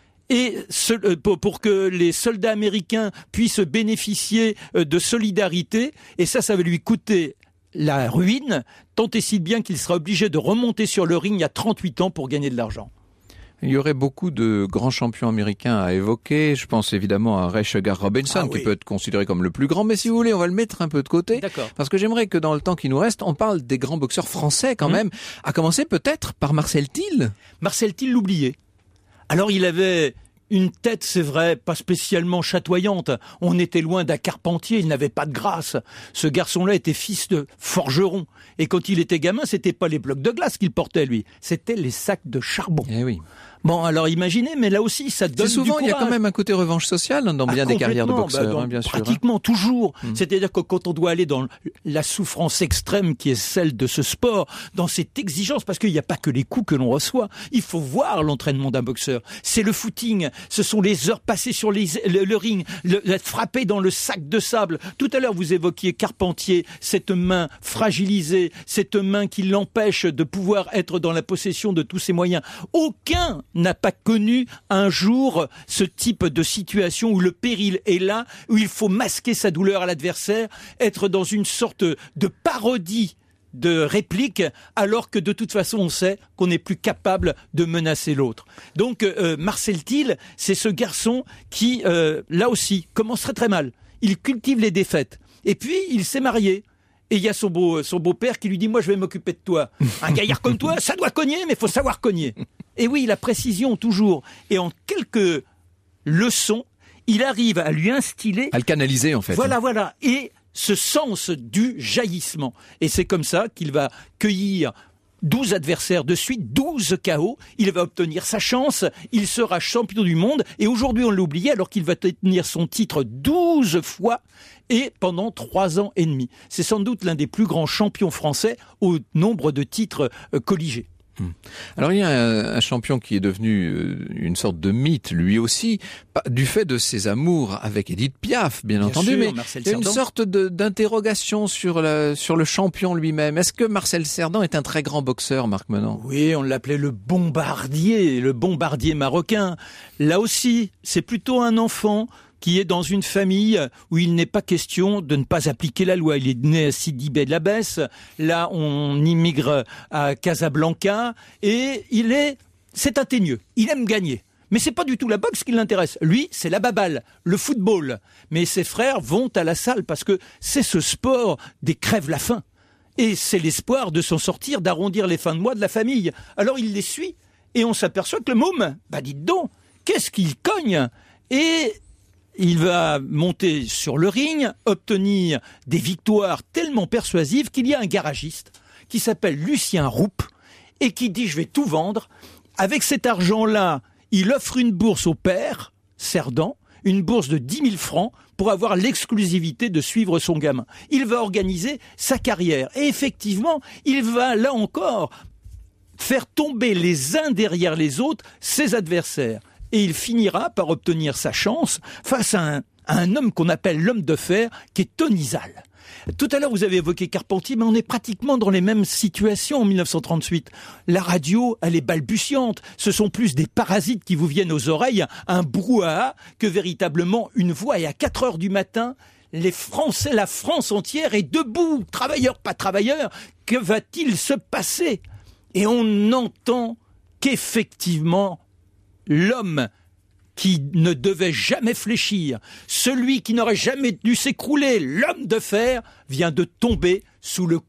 et ce, pour, pour que les soldats américains puissent bénéficier de solidarité, et ça, ça va lui coûter la ruine, tant et si bien qu'il sera obligé de remonter sur le ring à trente-huit ans pour gagner de l'argent. Il y aurait beaucoup de grands champions américains à évoquer. Je pense évidemment à Ray Sugar Robinson, ah, qui oui. peut être considéré comme le plus grand. Mais si vous voulez, on va le mettre un peu de côté. D'accord. Parce que j'aimerais que dans le temps qui nous reste, on parle des grands boxeurs français quand mmh. même. À commencer peut-être par Marcel Thill. Marcel Thill, l'oublié. Alors il avait une tête, c'est vrai, pas spécialement chatoyante. On était loin d'un Carpentier, il n'avait pas de grâce. Ce garçon-là était fils de forgeron. Et quand il était gamin, c'était pas les blocs de glace qu'il portait, lui. C'était les sacs de charbon. Eh oui. Bon, alors imaginez, mais là aussi, ça donne c'est souvent, du courage. Il y a quand même un côté revanche social dans bien ah, des carrières de boxeurs, bah, dans, hein, bien sûr. Pratiquement hein. toujours. Mmh. C'est-à-dire que quand on doit aller dans la souffrance extrême qui est celle de ce sport, dans cette exigence, parce qu'il n'y a pas que les coups que l'on reçoit, il faut voir l'entraînement d'un boxeur. C'est le footing, ce sont les heures passées sur les, le, le ring, le, être frappé dans le sac de sable. Tout à l'heure, vous évoquiez Carpentier, cette main fragilisée, cette main qui l'empêche de pouvoir être dans la possession de tous ses moyens. Aucun n'a pas connu un jour ce type de situation où le péril est là, où il faut masquer sa douleur à l'adversaire, être dans une sorte de parodie de réplique, alors que de toute façon on sait qu'on n'est plus capable de menacer l'autre. Donc euh, Marcel Thill, c'est ce garçon qui, euh, là aussi, commence très très mal. Il cultive les défaites. Et puis il s'est marié. Et il y a son, beau, son beau-père qui lui dit « Moi, je vais m'occuper de toi. Un gaillard comme toi, ça doit cogner, mais il faut savoir cogner. » Et oui, la précision, toujours. Et en quelques leçons, il arrive à lui instiller... À le canaliser, en fait. Voilà, voilà. Et ce sens du jaillissement. Et c'est comme ça qu'il va cueillir douze adversaires de suite, douze K O. Il va obtenir sa chance. Il sera champion du monde. Et aujourd'hui, on l'a oublié, alors qu'il va tenir son titre douze fois et pendant trois ans et demi. C'est sans doute l'un des plus grands champions français au nombre de titres euh, colligés. Alors il y a un, un champion qui est devenu euh, une sorte de mythe lui aussi, du fait de ses amours avec Edith Piaf, bien, bien entendu, sûr, mais Marcel il y a une Cerdan. sorte de, d'interrogation sur, la, sur le champion lui-même. Est-ce que Marcel Cerdan est un très grand boxeur, Marc Menant ? Oui, on l'appelait le bombardier, le bombardier marocain. Là aussi, c'est plutôt un enfant qui est dans une famille où il n'est pas question de ne pas appliquer la loi. Il est né à Sidi Bel Abbès, là on immigre à Casablanca, et il est, c'est un teigneux, il aime gagner. Mais c'est pas du tout la boxe qui l'intéresse. Lui, c'est la baballe, le football. Mais ses frères vont à la salle parce que c'est ce sport des crève-la-faim. Et c'est l'espoir de s'en sortir, d'arrondir les fins de mois de la famille. Alors il les suit, et on s'aperçoit que le môme, bah dites donc, qu'est-ce qu'il cogne ? Et il va monter sur le ring, obtenir des victoires tellement persuasives qu'il y a un garagiste qui s'appelle Lucien Roupe et qui dit « je vais tout vendre ». Avec cet argent-là, il offre une bourse au père, Cerdan, une bourse de dix mille francs pour avoir l'exclusivité de suivre son gamin. Il va organiser sa carrière et effectivement, il va là encore faire tomber les uns derrière les autres ses adversaires. Et il finira par obtenir sa chance face à un, à un homme qu'on appelle l'homme de fer, qui est Tony Zal. Tout à l'heure, vous avez évoqué Carpentier, mais on est pratiquement dans les mêmes situations en mille neuf cent trente-huit. La radio, elle est balbutiante. Ce sont plus des parasites qui vous viennent aux oreilles, un brouhaha, que véritablement une voix. Et à quatre heures du matin, les Français, la France entière est debout, travailleurs, pas travailleurs. Que va-t-il se passer ? Et on entend qu'effectivement, l'homme qui ne devait jamais fléchir, celui qui n'aurait jamais dû s'écrouler, l'homme de fer, vient de tomber sous le coup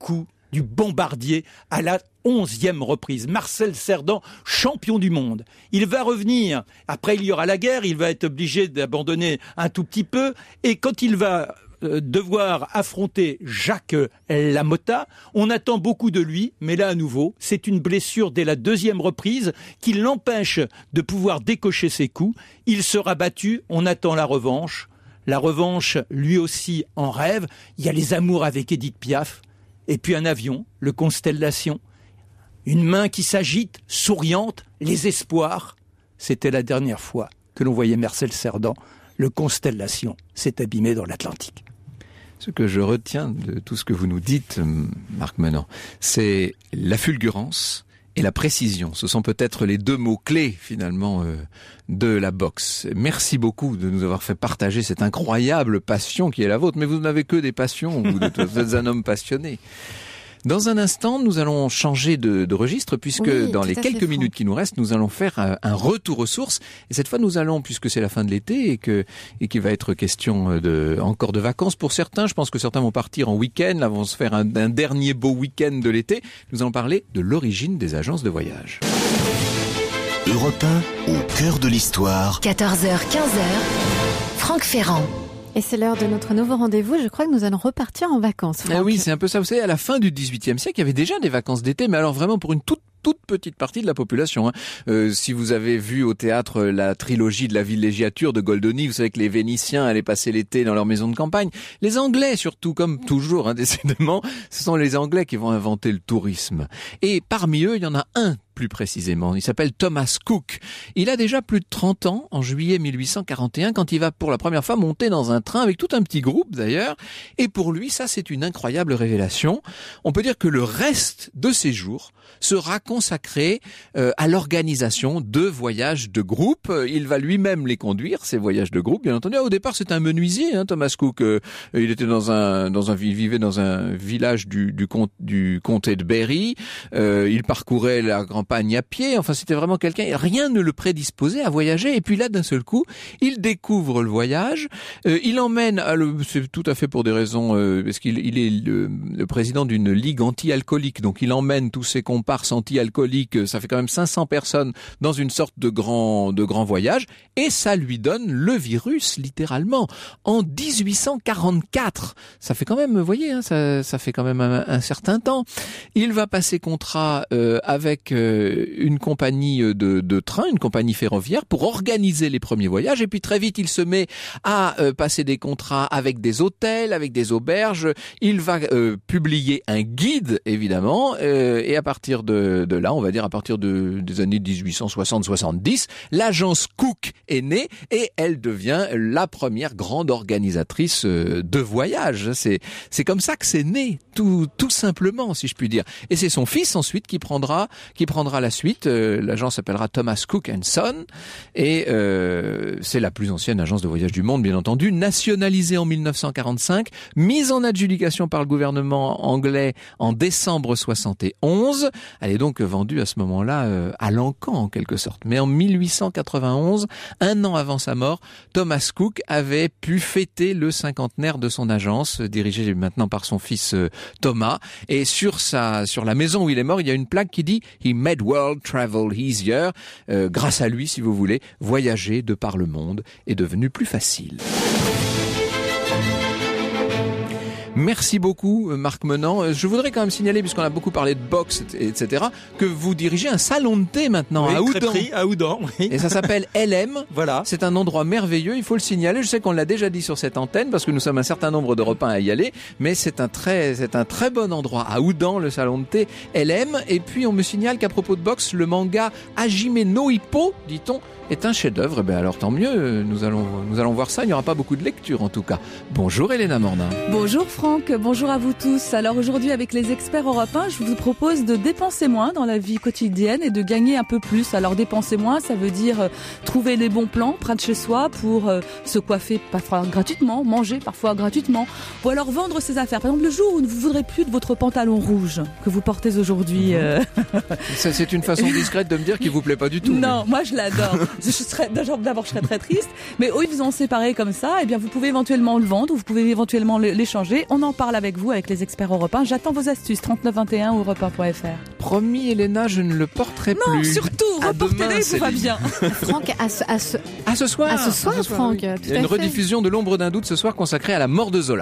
du Bombardier à la onzième reprise. Marcel Cerdan, champion du monde. Il va revenir. Après, il y aura la guerre. Il va être obligé d'abandonner un tout petit peu. Et quand il va euh, devoir affronter Jacques Lamotta, on attend beaucoup de lui. Mais là, à nouveau, c'est une blessure dès la deuxième reprise qui l'empêche de pouvoir décocher ses coups. Il sera battu. On attend la revanche. La revanche, lui aussi, en rêve. Il y a les amours avec Édith Piaf. Et puis un avion, le Constellation. Une main qui s'agite, souriante, les espoirs. C'était la dernière fois que l'on voyait Marcel Cerdan. Le Constellation s'est abîmé dans l'Atlantique. Ce que je retiens de tout ce que vous nous dites, Marc Menant, c'est la fulgurance et la précision. Ce sont peut-être les deux mots-clés, finalement, euh, de la boxe. Merci beaucoup de nous avoir fait partager cette incroyable passion qui est la vôtre. Mais vous n'avez que des passions, vous êtes un homme passionné. Dans un instant, nous allons changer de, de registre puisque oui, dans les quelques minutes qui nous restent, nous allons faire un, un retour aux sources. Et cette fois, nous allons, puisque c'est la fin de l'été et que et qu'il va être question de encore de vacances pour certains, je pense que certains vont partir en week-end, là vont se faire un, un dernier beau week-end de l'été. Nous allons parler de l'origine des agences de voyage. Europe un, au cœur de l'histoire. quatorze heures quinze, Franck Ferrand. Et c'est l'heure de notre nouveau rendez-vous. Je crois que nous allons repartir en vacances. Ah oui, c'est un peu ça. Vous savez, à la fin du dix-huitième siècle, il y avait déjà des vacances d'été, mais alors vraiment pour une toute toute petite partie de la population. Hein. Euh, si vous avez vu au théâtre la trilogie de la villégiature de Goldoni, vous savez que les Vénitiens allaient passer l'été dans leur maison de campagne. Les Anglais, surtout, comme toujours, hein, décidément, ce sont les Anglais qui vont inventer le tourisme. Et parmi eux, il y en a un plus précisément. Il s'appelle Thomas Cook. Il a déjà plus de trente ans, en juillet mille huit cent quarante et un, quand il va pour la première fois monter dans un train avec tout un petit groupe d'ailleurs. Et pour lui, ça c'est une incroyable révélation. On peut dire que le reste de ses jours sera consacré euh, à l'organisation de voyages de groupe. Il va lui-même les conduire, ces voyages de groupe, bien entendu. Au départ, c'est un menuisier, hein, Thomas Cook. Euh, il était dans un, dans un, il vivait dans un village du, du, comte, du comté de Berry. Euh, il parcourait la campagne à pied. Enfin, c'était vraiment quelqu'un. Rien ne le prédisposait à voyager. Et puis là, d'un seul coup, il découvre le voyage. Euh, il emmène, à le, c'est tout à fait pour des raisons, euh, parce qu'il il est le, le président d'une ligue anti-alcoolique. Donc, il emmène tous ses comparses anti-alcooliques, ça fait quand même cinq cents personnes dans une sorte de grand, de grand voyage, et ça lui donne le virus, littéralement, en dix-huit cent quarante-quatre. Ça fait quand même, vous voyez, hein, ça, ça fait quand même un, un certain temps. Il va passer contrat euh, avec euh, une compagnie de, de train, une compagnie ferroviaire, pour organiser les premiers voyages, et puis très vite, il se met à euh, passer des contrats avec des hôtels, avec des auberges. Il va euh, publier un guide, évidemment, euh, et à partir de, de là, on va dire à partir de, des années dix-huit cent soixante soixante-dix, l'agence Cook est née et elle devient la première grande organisatrice de voyages. C'est, c'est comme ça que c'est né, tout, tout simplement, si je puis dire. Et c'est son fils ensuite qui prendra, qui prendra la suite. Euh, l'agence s'appellera Thomas Cook and Son et euh, c'est la plus ancienne agence de voyage du monde, bien entendu, nationalisée en mille neuf cent quarante-cinq, mise en adjudication par le gouvernement anglais en décembre soixante et onze. Elle est donc vendue à ce moment-là euh, à l'encan en quelque sorte. Mais en mille huit cent quatre-vingt-onze, un an avant sa mort, Thomas Cook avait pu fêter le cinquantenaire de son agence, dirigée maintenant par son fils euh, Thomas. Et sur sa, sur la maison où il est mort, il y a une plaque qui dit « He made world travel easier ». Euh, grâce à lui, si vous voulez, voyager de par le monde est devenu plus facile. Merci beaucoup, Marc Menant. Je voudrais quand même signaler, puisqu'on a beaucoup parlé de boxe, et cetera, que vous dirigez un salon de thé maintenant oui, à Oudan. Crêperie, à Oudan, oui. Et ça s'appelle L M. Voilà. C'est un endroit merveilleux, il faut le signaler. Je sais qu'on l'a déjà dit sur cette antenne, parce que nous sommes un certain nombre d'Européens à y aller, mais c'est un très, c'est un très bon endroit. À Oudan, le salon de thé L M. Et puis, on me signale qu'à propos de boxe, le manga Hajime no Ippo, dit-on, est un chef-d'œuvre. Ben alors tant mieux, nous allons, nous allons voir ça. Il n'y aura pas beaucoup de lecture en tout cas. Bonjour Elena Mornin. Bonjour Franck, bonjour à vous tous. Alors aujourd'hui avec les experts européens, je vous propose de dépenser moins dans la vie quotidienne et de gagner un peu plus. Alors dépenser moins, ça veut dire euh, trouver les bons plans près de chez soi pour euh, se coiffer parfois gratuitement, manger parfois gratuitement, ou alors vendre ses affaires. Par exemple le jour où vous ne voudrez plus de votre pantalon rouge que vous portez aujourd'hui. Euh... Ça, c'est une façon discrète de me dire qu'il vous plaît pas du tout. Non, mais... moi je l'adore. Je serais, d'abord je serais très triste, mais au lieu de vous en séparer comme ça, eh bien vous pouvez éventuellement le vendre, ou vous pouvez éventuellement l'échanger. On on en parle avec vous, avec les experts Europe un. J'attends vos astuces, trente-neuf vingt et un ou europe un point f r. Promis, Elena, je ne le porterai non, plus. Non, surtout, à reportez-le, demain, tout va bien. Franck, à ce, à ce... à ce soir. À ce soir, à ce soir Franck. oui. Tout Il y a à une fait. rediffusion de l'ombre d'un doute ce soir consacrée à la mort de Zola.